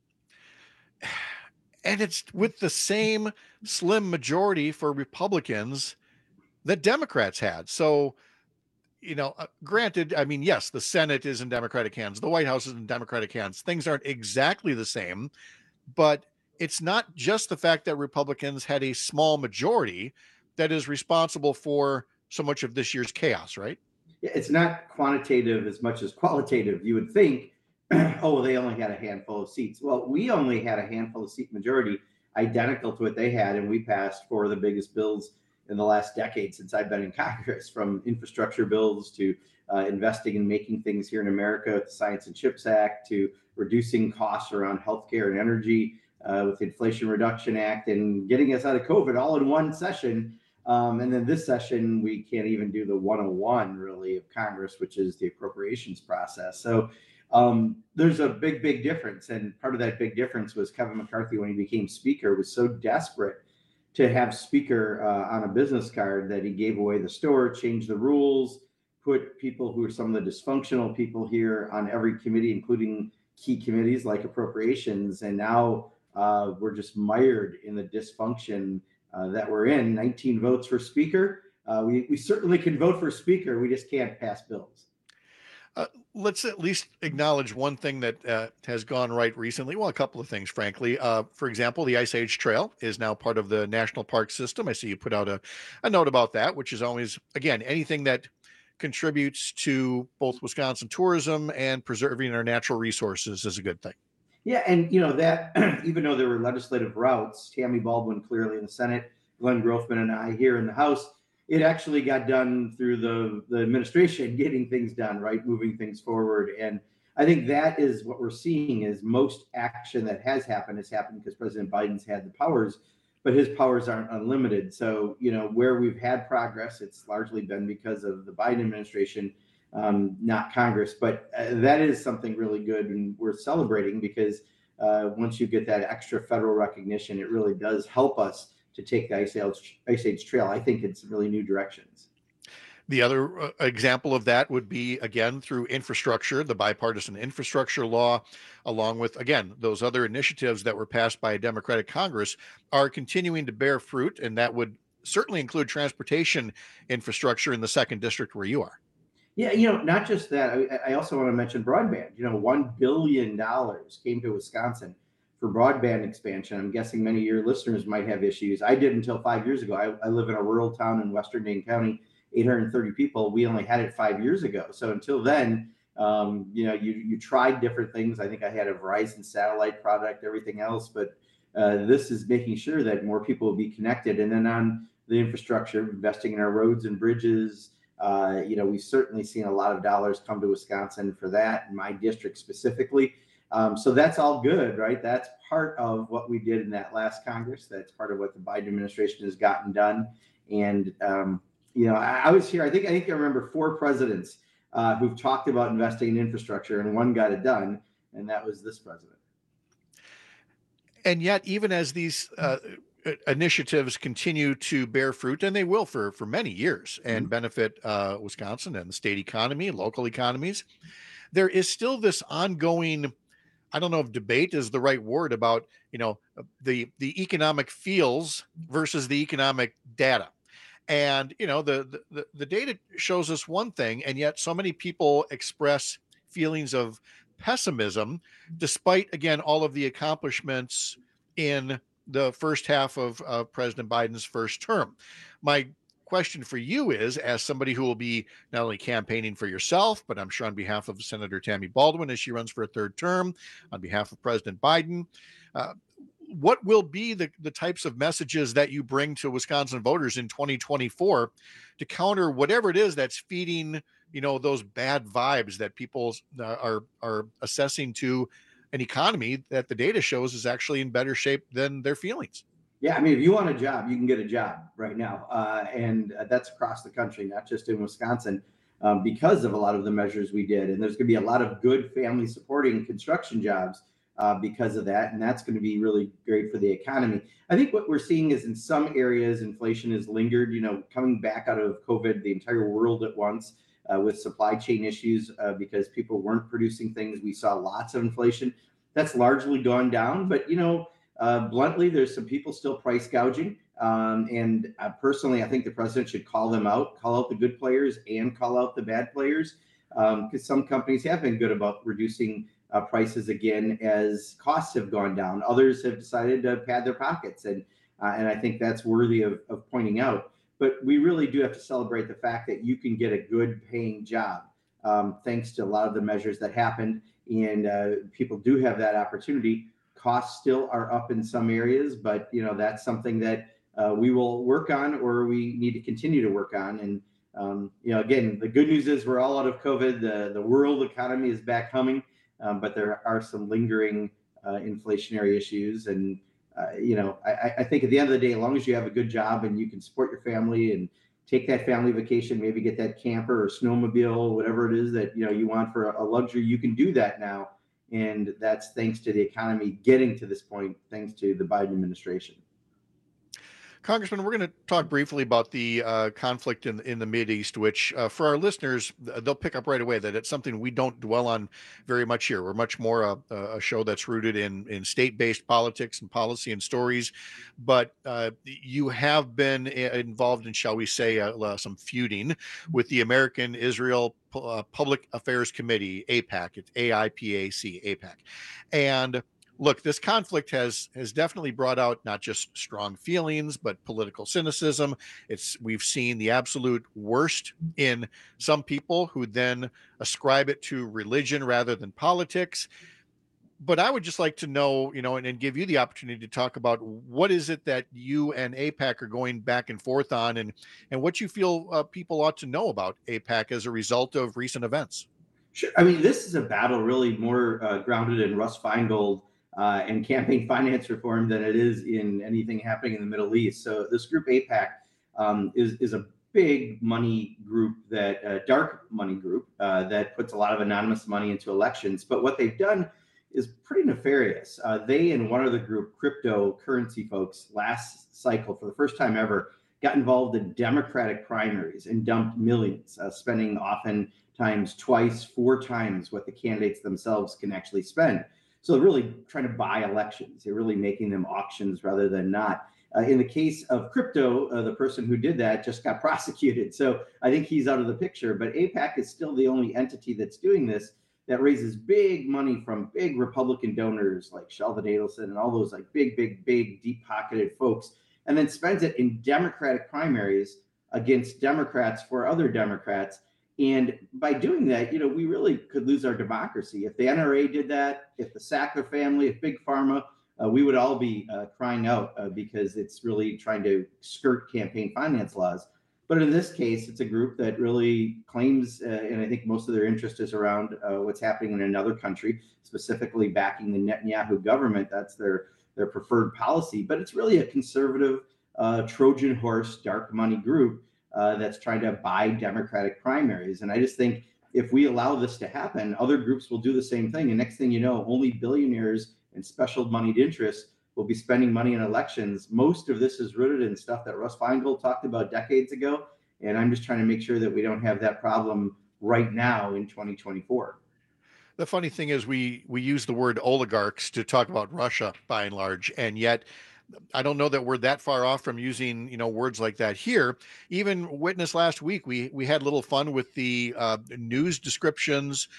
Speaker 18: And it's with the same slim majority for Republicans that Democrats had. So, you know, uh, granted, I mean, yes, the Senate is in Democratic hands. The White House is in Democratic hands. Things aren't exactly the same, but it's not just the fact that Republicans had a small majority that is responsible for so much of this year's chaos, right?
Speaker 2: It's not quantitative as much as qualitative. You would think, oh, they only had a handful of seats. Well, we only had a handful of seat majority identical to what they had, and we passed four of the biggest bills in the last decade since I've been in Congress, from infrastructure bills to uh, investing and making things here in America with the Science and Chips Act, to reducing costs around healthcare and energy uh, with the Inflation Reduction Act, and getting us out of COVID all in one session. Um, and then this session, we can't even do the one oh one really of Congress, which is the appropriations process. So um, there's a big, big difference. And part of that big difference was Kevin McCarthy, when he became Speaker, was so desperate to have Speaker uh, on a business card that he gave away the store, changed the rules, put people who are some of the dysfunctional people here on every committee, including key committees like appropriations. And now uh, we're just mired in the dysfunction Uh, that we're in. nineteen votes for Speaker. Uh, we, we certainly can vote for Speaker. We just can't pass bills.
Speaker 18: Uh, let's at least acknowledge one thing that uh, has gone right recently. Well, a couple of things, frankly. Uh, for example, the Ice Age Trail is now part of the National Park System. I see you put out a, a note about that, which is always, again, anything that contributes to both Wisconsin tourism and preserving our natural resources is a good thing.
Speaker 2: Yeah, and you know that even though there were legislative routes, Tammy Baldwin clearly in the Senate, Glenn Grofman and I here in the House, it actually got done through the, the administration getting things done, right, moving things forward. And I think that is what we're seeing is most action that has happened has happened because President Biden's had the powers, but his powers aren't unlimited. So, you know, where we've had progress, it's largely been because of the Biden administration, um, not Congress. But uh, that is something really good and worth celebrating because uh, once you get that extra federal recognition, it really does help us to take the Ice Age, Ice Age Trail, I think, in some really new directions.
Speaker 18: The other uh, example of that would be, again, through infrastructure, the bipartisan infrastructure law, along with, again, those other initiatives that were passed by a Democratic Congress are continuing to bear fruit. And that would certainly include transportation infrastructure in the second district where you are.
Speaker 2: Yeah, you know, not just that. I, I also want to mention broadband. You know, one billion dollars came to Wisconsin for broadband expansion. I'm guessing many of your listeners might have issues. I did until five years ago. I, I live in a rural town in Western Dane County, eight hundred thirty people. We only had it five years ago. So until then, um, you know, you you tried different things. I think I had a Verizon satellite product, everything else. But uh, this is making sure that more people will be connected. And then on the infrastructure, investing in our roads and bridges. Uh, you know, we've certainly seen a lot of dollars come to Wisconsin for that, in my district specifically. Um, so that's all good, right? That's part of what we did in that last Congress. That's part of what the Biden administration has gotten done. And, um, you know, I, I was here, I think, I think I remember four presidents uh, who've talked about investing in infrastructure, and one got it done, and that was this president.
Speaker 18: And yet, even as these uh, initiatives continue to bear fruit, and they will for, for many years, and mm-hmm. benefit uh, Wisconsin and the state economy, local economies, there is still this ongoing, I don't know if debate is the right word, about, you know, the, the economic feels versus the economic data. And, you know, the, the, the data shows us one thing, and yet so many people express feelings of pessimism, despite, again, all of the accomplishments in the first half of uh, President Biden's first term. My question for you is, as somebody who will be not only campaigning for yourself, but I'm sure on behalf of Senator Tammy Baldwin as she runs for a third term, on behalf of President Biden, uh, what will be the, the types of messages that you bring to Wisconsin voters in twenty twenty-four to counter whatever it is that's feeding, you know, those bad vibes that people uh, are, are assessing to an economy that the data shows is actually in better shape than their feelings?
Speaker 2: Yeah, I mean, if you want a job, you can get a job right now. Uh, and uh, that's across the country, not just in Wisconsin, um, because of a lot of the measures we did. And there's going to be a lot of good family supporting construction jobs uh, because of that. And that's going to be really great for the economy. I think what we're seeing is in some areas, inflation has lingered, you know, coming back out of COVID, the entire world at once. Uh, with supply chain issues uh, because people weren't producing things. We saw lots of inflation. That's largely gone down. But, you know, uh, bluntly, there's some people still price gouging. Um, and uh, personally, I think the president should call them out, call out the good players and call out the bad players. Because um, some companies have been good about reducing uh, prices again as costs have gone down. Others have decided to pad their pockets. And, uh, and I think that's worthy of, of pointing out. But we really do have to celebrate the fact that you can get a good paying job um, thanks to a lot of the measures that happened. And uh, people do have that opportunity. Costs still are up in some areas, but you know that's something that uh, we will work on, or we need to continue to work on. And um, you know, again, the good news is we're all out of COVID. The the world economy is back humming, um, but there are some lingering uh, inflationary issues. And Uh, you know, I, I think at the end of the day, as long as you have a good job and you can support your family and take that family vacation, maybe get that camper or snowmobile, whatever it is that, you know, you want for a, a luxury, you can do that now. And that's thanks to the economy getting to this point, thanks to the Biden administration.
Speaker 18: Congressman, we're going to talk briefly about the uh, conflict in, in the Mideast, which uh, for our listeners, they'll pick up right away that it's something we don't dwell on very much here. We're much more a, a show that's rooted in, in state-based politics and policy and stories. But uh, you have been involved in, shall we say, uh, some feuding with the American Israel uh, Public Affairs Committee, AIPAC. It's A I P A C, AIPAC. And look, this conflict has has definitely brought out not just strong feelings, but political cynicism. It's we've seen the absolute worst in some people who then ascribe it to religion rather than politics. But I would just like to know, you know, and, and give you the opportunity to talk about what is it that you and AIPAC are going back and forth on, and and what you feel uh, people ought to know about AIPAC as a result of recent events.
Speaker 2: Sure. I mean, this is a battle really more uh, grounded in Russ Feingold Uh, and campaign finance reform than it is in anything happening in the Middle East. So this group AIPAC um, is is a big money group, that uh, dark money group uh, that puts a lot of anonymous money into elections. But what they've done is pretty nefarious. Uh, they and one other group, cryptocurrency folks, last cycle, for the first time ever, got involved in Democratic primaries and dumped millions, uh, spending oftentimes twice, four times what the candidates themselves can actually spend. So they're really trying to buy elections. They're really making them auctions rather than not. Uh, in the case of crypto, uh, the person who did that just got prosecuted. So I think he's out of the picture. But AIPAC is still the only entity that's doing this, that raises big money from big Republican donors like Sheldon Adelson and all those like big, big, big, deep-pocketed folks, and then spends it in Democratic primaries against Democrats for other Democrats. And by doing that, you know, we really could lose our democracy. If the N R A did that, if the Sackler family, if Big Pharma, uh, we would all be uh, crying out uh, because it's really trying to skirt campaign finance laws. But in this case, it's a group that really claims, uh, and I think most of their interest is around uh, what's happening in another country, specifically backing the Netanyahu government. That's their, their preferred policy. But it's really a conservative uh, Trojan horse, dark money group Uh, that's trying to buy Democratic primaries. And I just think if we allow this to happen, other groups will do the same thing. And next thing you know, only billionaires and special moneyed interests will be spending money in elections. Most of this is rooted in stuff that Russ Feingold talked about decades ago. And I'm just trying to make sure that we don't have that problem right now in twenty twenty-four.
Speaker 18: The funny thing is we we use the word oligarchs to talk about Russia by and large, and yet I don't know that we're that far off from using, you know, words like that here. Even witness last week, we we had a little fun with the uh, news descriptions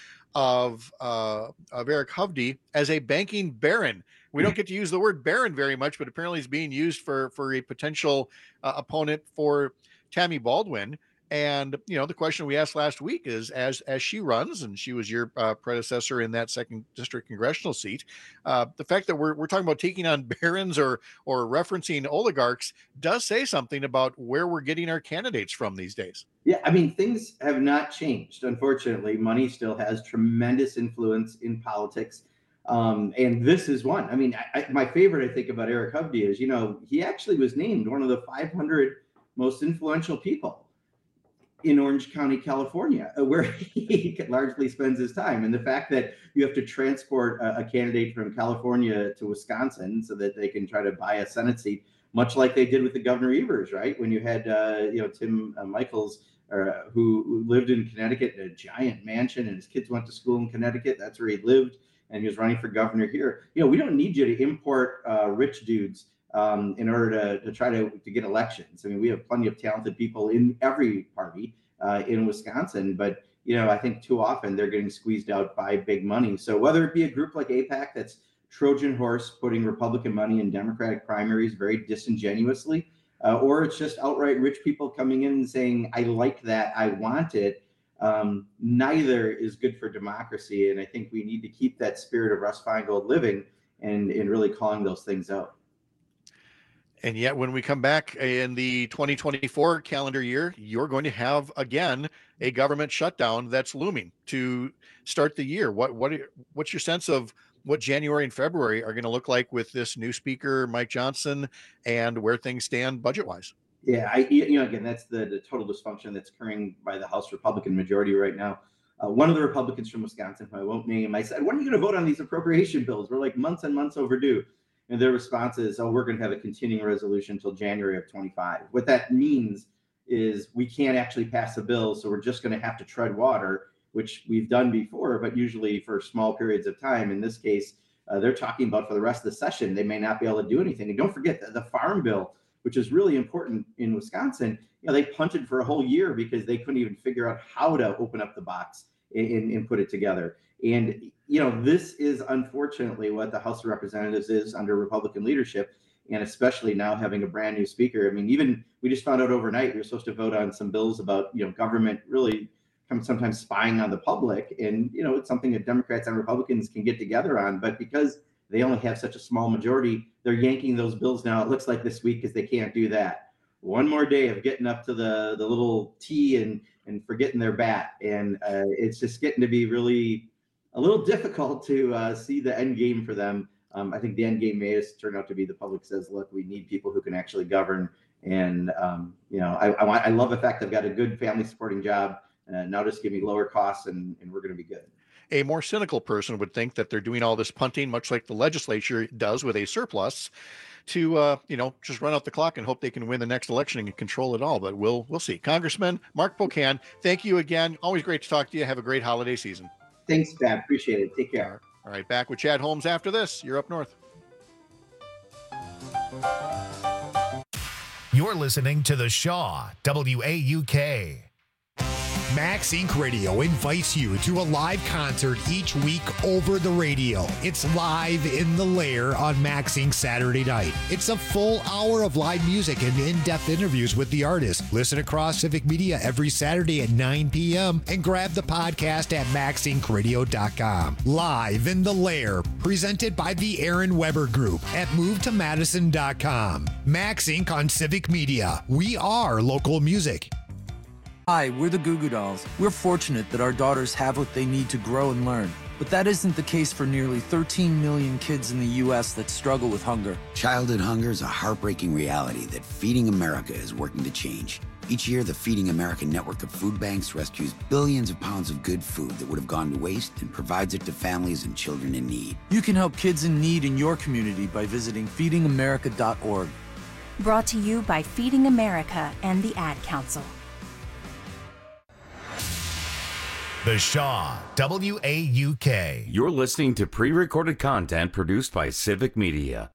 Speaker 18: of uh, of Eric Hovde as a banking baron. We don't get to use the word baron very much, but apparently it's being used for for a potential uh, opponent for Tammy Baldwin. And, you know, the question we asked last week is, as as she runs, and she was your uh, predecessor in that second district congressional seat, uh, the fact that we're we're talking about taking on barons or or referencing oligarchs does say something about where we're getting our candidates from these days.
Speaker 2: Yeah, I mean, things have not changed. Unfortunately, money still has tremendous influence in politics. Um, and this is one. I mean, I, I, my favorite, I think, about Eric Hovde is, you know, he actually was named one of the five hundred most influential people in Orange County, California, where he largely spends his time. And the fact that you have to transport a, a candidate from California to Wisconsin so that they can try to buy a Senate seat, much like they did with the Governor Evers, right? When you had, uh, you know, Tim uh, Michaels, uh, who, who lived in Connecticut in a giant mansion, and his kids went to school in Connecticut. That's where he lived, and he was running for governor here. You know, we don't need you to import uh, rich dudes Um, in order to, to try to, to get elections. I mean, we have plenty of talented people in every party uh, in Wisconsin, but, you know, I think too often they're getting squeezed out by big money. So whether it be a group like AIPAC that's Trojan horse putting Republican money in Democratic primaries very disingenuously, uh, or it's just outright rich people coming in and saying, I like that, I want it, um, neither is good for democracy. And I think we need to keep that spirit of Russ Feingold living and, and really calling those things out.
Speaker 18: And yet when we come back in the twenty twenty-four calendar year, you're going to have, again, a government shutdown that's looming to start the year. What what what's your sense of what January and February are going to look like with this new speaker, Mike Johnson, and where things stand budget-wise?
Speaker 2: Yeah, I you know, again, that's the, the total dysfunction that's occurring by the House Republican majority right now. Uh, one of the Republicans from Wisconsin, who I won't name, I said, when are you going to vote on these appropriation bills? We're like months and months overdue. And their response is, oh, we're going to have a continuing resolution until January of twenty-five. What that means is we can't actually pass a bill, so we're just going to have to tread water, which we've done before, but usually for small periods of time. In this case, uh, they're talking about for the rest of the session, they may not be able to do anything. And don't forget that the Farm Bill, which is really important in Wisconsin, you know, they punted for a whole year because they couldn't even figure out how to open up the box and, and put it together. And, you know, this is unfortunately what the House of Representatives is under Republican leadership, and especially now having a brand new speaker. I mean, even we just found out overnight we were supposed to vote on some bills about, you know, government really sometimes spying on the public. And, you know, it's something that Democrats and Republicans can get together on. But because they only have such a small majority, they're yanking those bills now. It looks like this week because they can't do that. One more day of getting up to the, the little tee and, and forgetting their bat. And uh, it's just getting to be really a little difficult to uh, see the end game for them. Um, I think the end game may just turn out to be the public says, look, we need people who can actually govern. And, um, you know, I, I, I love the fact I've got a good family supporting job. Uh, now just give me lower costs and, and we're going to be good.
Speaker 18: A more cynical person would think that they're doing all this punting, much like the legislature does with a surplus, to uh, you know, just run out the clock and hope they can win the next election and control it all. But we'll we'll see. Congressman Mark Pocan, thank you again. Always great to talk to you. Have a great holiday season.
Speaker 2: Thanks, Pat. Appreciate it. Take care.
Speaker 18: All right, back with Chad Holmes after this. You're up north.
Speaker 1: You're listening to The Shaw, W A U K.
Speaker 7: Max Incorporated. Radio invites you to a live concert each week over the radio. It's Live in the Lair on Max Incorporated. Saturday night. It's a full hour of live music and in-depth interviews with the artist. Listen across Civic Media every Saturday at nine p.m. and grab the podcast at max inc radio dot com. Live in the Lair, presented by the Aaron Weber Group at move to madison dot com. Max Incorporated on Civic Media. We are local music.
Speaker 8: Hi, we're the Goo Goo Dolls. We're fortunate that our daughters have what they need to grow and learn. But that isn't the case for nearly thirteen million kids in the U S that struggle with hunger.
Speaker 9: Childhood hunger is a heartbreaking reality that Feeding America is working to change. Each year, the Feeding America network of food banks rescues billions of pounds of good food that would have gone to waste and provides it to families and children in need.
Speaker 8: You can help kids in need in your community by visiting feeding america dot org.
Speaker 10: Brought to you by Feeding America and the Ad Council.
Speaker 1: The Shaw, W A U K.
Speaker 15: You're listening to pre-recorded content produced by Civic Media.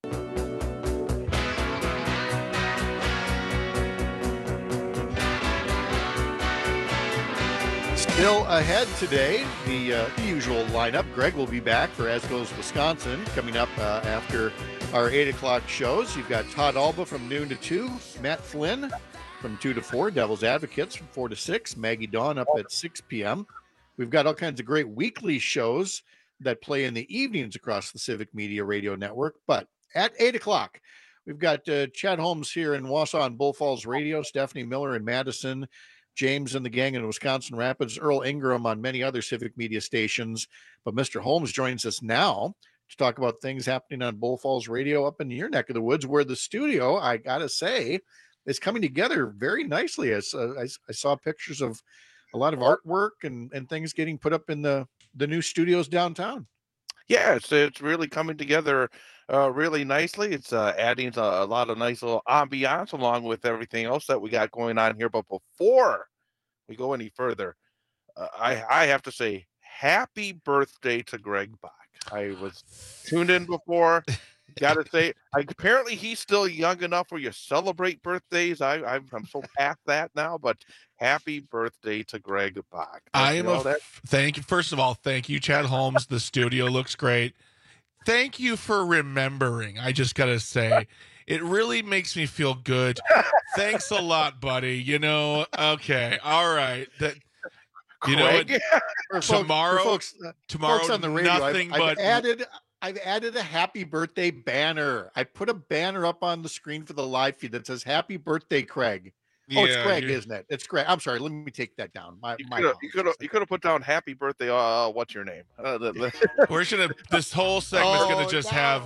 Speaker 18: Still ahead today, the, uh, the usual lineup. Greg will be back for As Goes Wisconsin coming up uh, after our eight o'clock shows. You've got Todd Alba from noon to two, Matt Flynn from two to four, Devil's Advocates from four to six, Maggie Dawn up at six p.m. We've got all kinds of great weekly shows that play in the evenings across the Civic Media Radio Network. But at eight o'clock, we've got uh, Chad Holmes here in Wausau and Bull Falls Radio, Stephanie Miller in Madison, James and the gang in Wisconsin Rapids, Earl Ingram on many other Civic Media stations. But Mister Holmes joins us now to talk about things happening on Bull Falls Radio up in your neck of the woods, where the studio, I got to say, is coming together very nicely. As uh, I, I saw pictures of a lot of artwork and, and things getting put up in the, the new studios downtown.
Speaker 11: Yeah, it's, it's really coming together uh, really nicely. It's uh, adding a, a lot of nice little ambiance along with everything else that we got going on here. But before we go any further, uh, I, I have to say happy birthday to Greg Bach. I was tuned in before. Got to say, I, apparently he's still young enough where you celebrate birthdays. I, I'm, I'm so past that now, but happy birthday to Greg Bach.
Speaker 19: I am a
Speaker 11: that?
Speaker 19: thank you. First of all, thank you, Chad Holmes. The studio looks great. Thank you for remembering. I just got to say, it really makes me feel good. Thanks a lot, buddy. You know, okay. All right. That, you know what?
Speaker 18: For
Speaker 19: tomorrow,
Speaker 18: folks, for folks, uh,
Speaker 19: tomorrow,
Speaker 18: folks on the radio,
Speaker 19: nothing
Speaker 18: I've,
Speaker 19: but
Speaker 18: I've added. I've added a happy birthday banner. I put a banner up on the screen for the live feed that says "Happy Birthday, Craig." Oh, yeah, it's Craig, you're... isn't it? It's Craig. I'm sorry. Let me take that down. My,
Speaker 11: you
Speaker 18: my
Speaker 11: could have you could have put down "Happy Birthday." Uh, what's your name? Uh, the, the...
Speaker 19: We're gonna. This whole segment's oh, gonna just no. have.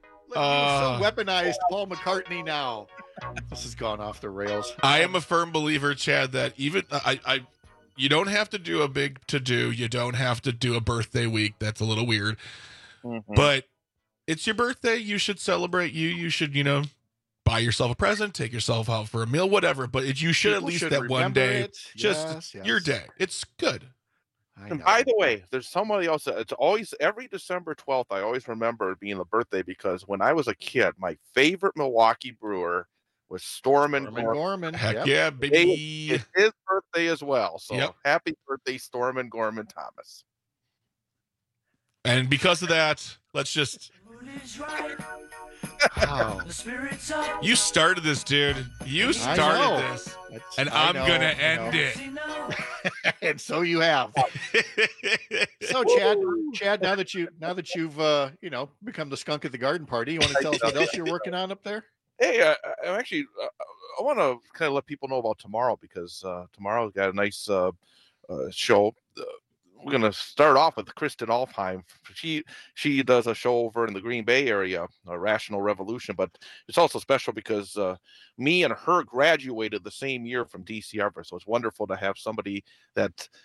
Speaker 18: Uh, so weaponized Paul McCartney now. This has gone off the rails.
Speaker 19: I am a firm believer, Chad, that even I, I, you don't have to do a big to do. You don't have to do a birthday week. That's a little weird, mm-hmm. but. It's your birthday. You should celebrate you. You should, you know, buy yourself a present, take yourself out for a meal, whatever. But it, you should People at least should that one day, it. just yes, yes. your day. It's good.
Speaker 11: And by the way, there's somebody else. It's always every December twelfth. I always remember it being the birthday because when I was a kid, my favorite Milwaukee brewer was Stormin'
Speaker 18: Stormin' Gorman. Gorman.
Speaker 19: Heck
Speaker 18: yep.
Speaker 19: yeah, baby!
Speaker 11: It's his birthday as well. So
Speaker 19: yep.
Speaker 11: happy birthday, Stormin' Gorman Thomas.
Speaker 19: And because of that, let's just.
Speaker 18: Wow.
Speaker 19: You started this, dude. You started this. It's, and I I'm know, gonna end it.
Speaker 18: And so you have. So Chad, Chad, now that you now that you've uh, you know, become the skunk at the garden party, you want to tell us what else you're working on up there?
Speaker 11: Hey, uh, I'm actually uh, I want to kind of let people know about tomorrow because uh, tomorrow's got a nice uh, uh, show. Uh, We're gonna start off with Kristen Alfheim. She she does a show over in the Green Bay area, a Rational Revolution. But it's also special because uh, me and her graduated the same year from D C Upper, so it's wonderful to have somebody that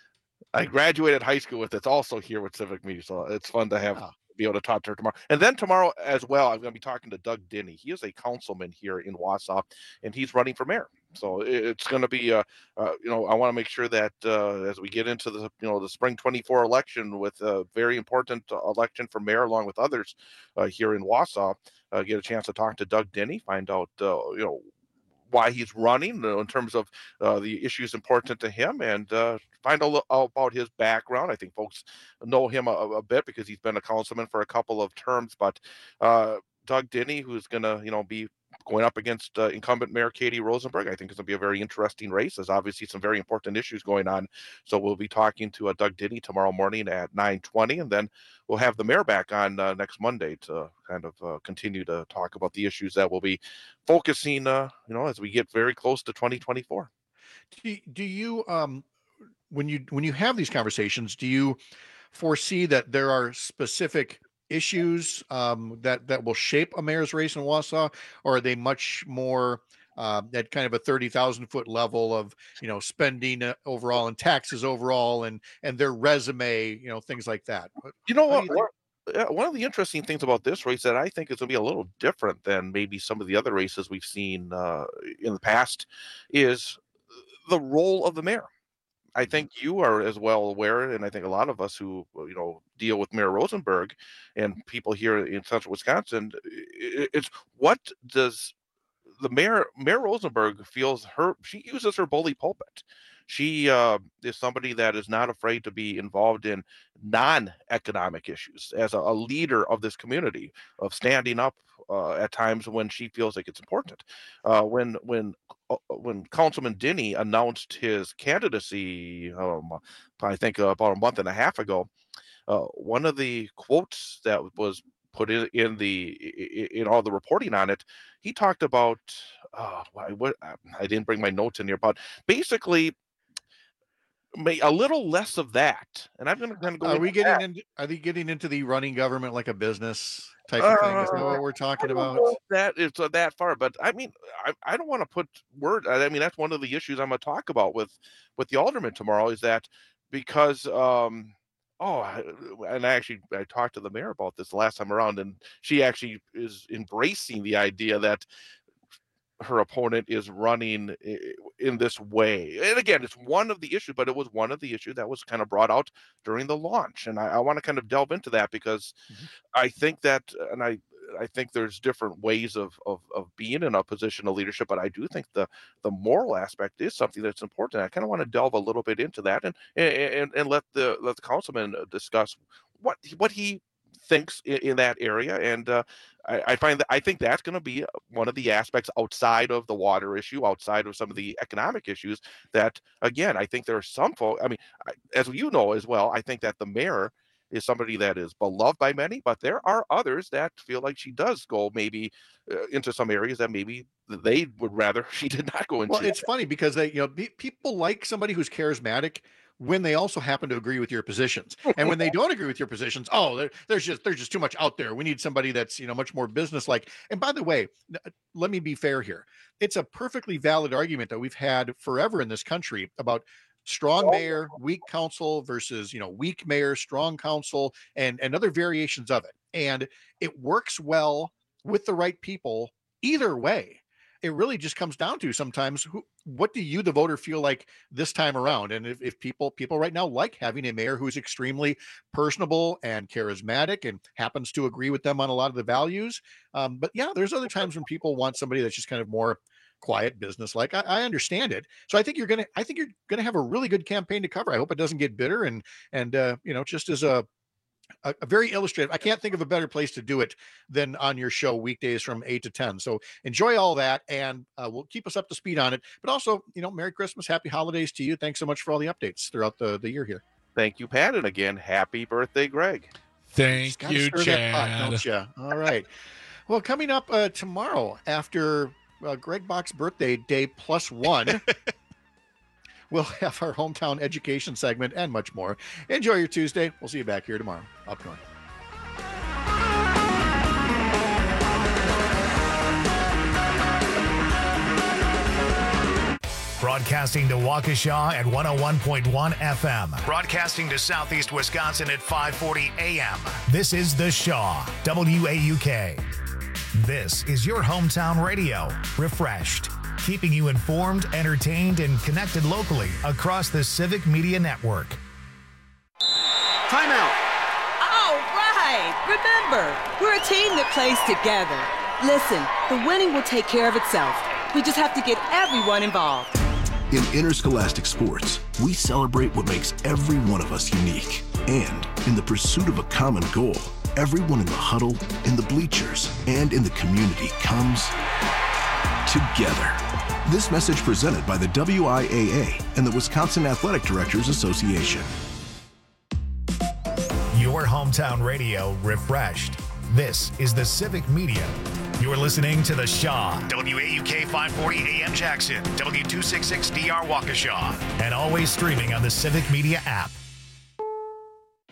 Speaker 11: I graduated high school with. It's also here with Civic Media, so it's fun to have
Speaker 18: Oh.
Speaker 11: be able to talk to her tomorrow. And then tomorrow as well, I'm going to be talking to Doug Denny. He is a councilman here in Wausau, and he's running for mayor. So it's going to be, uh, uh, you know, I want to make sure that uh, as we get into the, you know, the spring twenty-four election with a very important election for mayor, along with others uh, here in Wausau, uh, get a chance to talk to Doug Denny, find out, uh, you know, why he's running you know, in terms of uh, the issues important to him, and uh, find out about his background. I think folks know him a, a bit because he's been a councilman for a couple of terms, but uh, Doug Denny, who's going to, you know, be going up against uh, incumbent Mayor Katie Rosenberg, I think it's going to be a very interesting race. There's obviously some very important issues going on. So we'll be talking to uh, Doug Denny tomorrow morning at nine twenty, and then we'll have the mayor back on uh, next Monday to kind of uh, continue to talk about the issues that we'll be focusing, uh, you know, as we get very close to twenty twenty-four.
Speaker 18: Do, do you, um, when you, when you have these conversations, do you foresee that there are specific issues um, that, that will shape a mayor's race in Wausau, or are they much more uh, at kind of a thirty thousand foot level of, you know, spending uh, overall and taxes overall and, and their resume, you know, things like that?
Speaker 11: You know
Speaker 18: How
Speaker 11: what?
Speaker 18: do you think-
Speaker 11: Yeah, one of the interesting things about this race that I think is going to be a little different than maybe some of the other races we've seen uh, in the past is the role of the mayor. I think you are as well aware, and I think a lot of us who, you know, deal with Mayor Rosenberg and people here in central Wisconsin, i- it's what does the mayor, Mayor Rosenberg feels her, she uses her bully pulpit. She uh, is somebody that is not afraid to be involved in non-economic issues as a, a leader of this community, of standing up uh, at times when she feels like it's important. Uh, when when uh, when Councilman Denny announced his candidacy, um, I think uh, about a month and a half ago, uh, one of the quotes that was put in, in the in all the reporting on it, he talked about uh, what I didn't bring my notes in here, but basically a little less of that. And I'm going to kind of go.
Speaker 18: Are we
Speaker 11: into
Speaker 18: getting
Speaker 11: that.
Speaker 18: into, are they getting into the running government like a business type of thing? Is that what we're talking about?
Speaker 11: That it's uh, that far, but I mean, I, I don't want to put word. I mean, that's one of the issues I'm going to talk about with with the alderman tomorrow. Is that because um, oh, I, and I actually I talked to the mayor about this last time around, and she actually is embracing the idea that her opponent is running in this way. And again, it's one of the issues, but it was one of the issues that was kind of brought out during the launch. And I, I want to kind of delve into that because mm-hmm. I think that, and I, I think there's different ways of, of of being in a position of leadership, but I do think the the moral aspect is something that's important. I kind of want to delve a little bit into that and and and let the let the councilman discuss what what he thinks in, in that area. And uh, I, I find that I think that's going to be one of the aspects outside of the water issue, outside of some of the economic issues that, again, I think there are some folks, I mean, I, as you know as well, I think that the mayor is somebody that is beloved by many, but there are others that feel like she does go maybe uh, into some areas that maybe they would rather she did not go into.
Speaker 18: Well, it's funny because they, you know, be, people like somebody who's charismatic when they also happen to agree with your positions. And when they don't agree with your positions, oh, there, there's just there's just too much out there. We need somebody that's, you know, much more business-like. And by the way, let me be fair here. It's a perfectly valid argument that we've had forever in this country about strong mayor, weak council versus, you know, weak mayor, strong council, and, and other variations of it. And it works well with the right people either way. It really just comes down to sometimes who, what do you, the voter, feel like this time around? And if, if people, people right now like having a mayor who's extremely personable and charismatic and happens to agree with them on a lot of the values. Um, but yeah, there's other times when people want somebody that's just kind of more quiet, business like. I, I understand it. So I think you're gonna, I think you're gonna have a really good campaign to cover. I hope it doesn't get bitter and and uh, you know, just as a A, a very illustrative. I can't think of a better place to do it than on your show weekdays from eight to ten. So enjoy all that, and uh, we'll keep us up to speed on it. But also, you know, Merry Christmas, Happy Holidays to you. Thanks so much for all the updates throughout the, the year here.
Speaker 11: Thank you, Pat. And again, happy birthday, Greg.
Speaker 19: Thank you, Chad.
Speaker 18: Pot, don't you? All right. Well, coming up uh, tomorrow after uh, Greg Bach's birthday day plus one, we'll have our hometown education segment and much more. Enjoy your Tuesday. We'll see you back here tomorrow. Up north.
Speaker 1: Broadcasting to Waukesha at one oh one point one F M. Broadcasting to Southeast Wisconsin at five forty A M. This is The Shaw, W A U K. This is your hometown radio, refreshed, keeping you informed, entertained, and connected locally across the Civic Media Network.
Speaker 3: Timeout.
Speaker 4: All right. Remember, we're a team that plays together. Listen, the winning will take care of itself. We just have to get everyone involved.
Speaker 5: In interscholastic sports, we celebrate what makes every one of us unique. And in the pursuit of a common goal, everyone in the huddle, in the bleachers, and in the community comes together. This message presented by the W I A A and the Wisconsin Athletic Directors Association.
Speaker 1: Your hometown radio refreshed. This is the Civic Media. You're listening to The Shaw, W A U K five forty A M Jackson, W two sixty-six D R Waukesha, and always streaming on the Civic Media app.